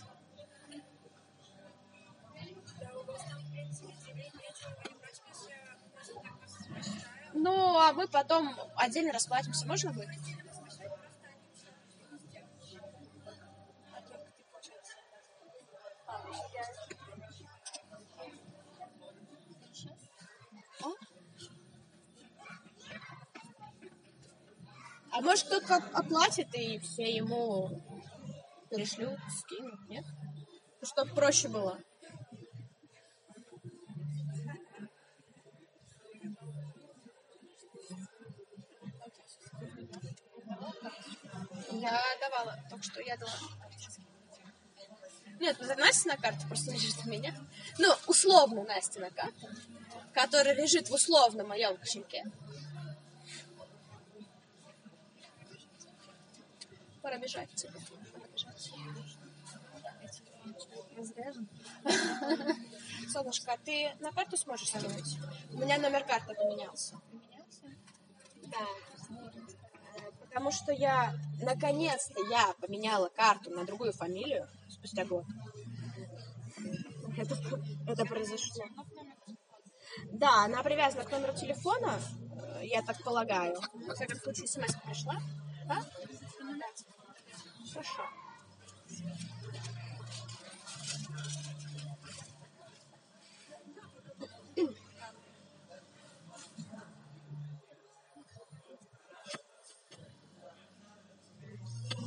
Ну, а мы потом отдельно расплатимся. Можно будет? А может, кто-то оплатит, и все ему перешлют, скинут, нет? Чтобы проще было. Я давала, только что я дала. Нет, Настя на карте просто лежит у меня. Ну, условно Настя на карте, которая лежит в условном моем кошельке. Пора бежать тебе. Пора бежать. Солнышко, а ты на карту сможешь скинуть? У меня номер карты поменялся. Да. Потому что наконец-то я поменяла карту на другую фамилию спустя год. Это произошло. Да, она привязана к номеру телефона, я так полагаю. Во всяком случае, смс пришла. Да? Хорошо.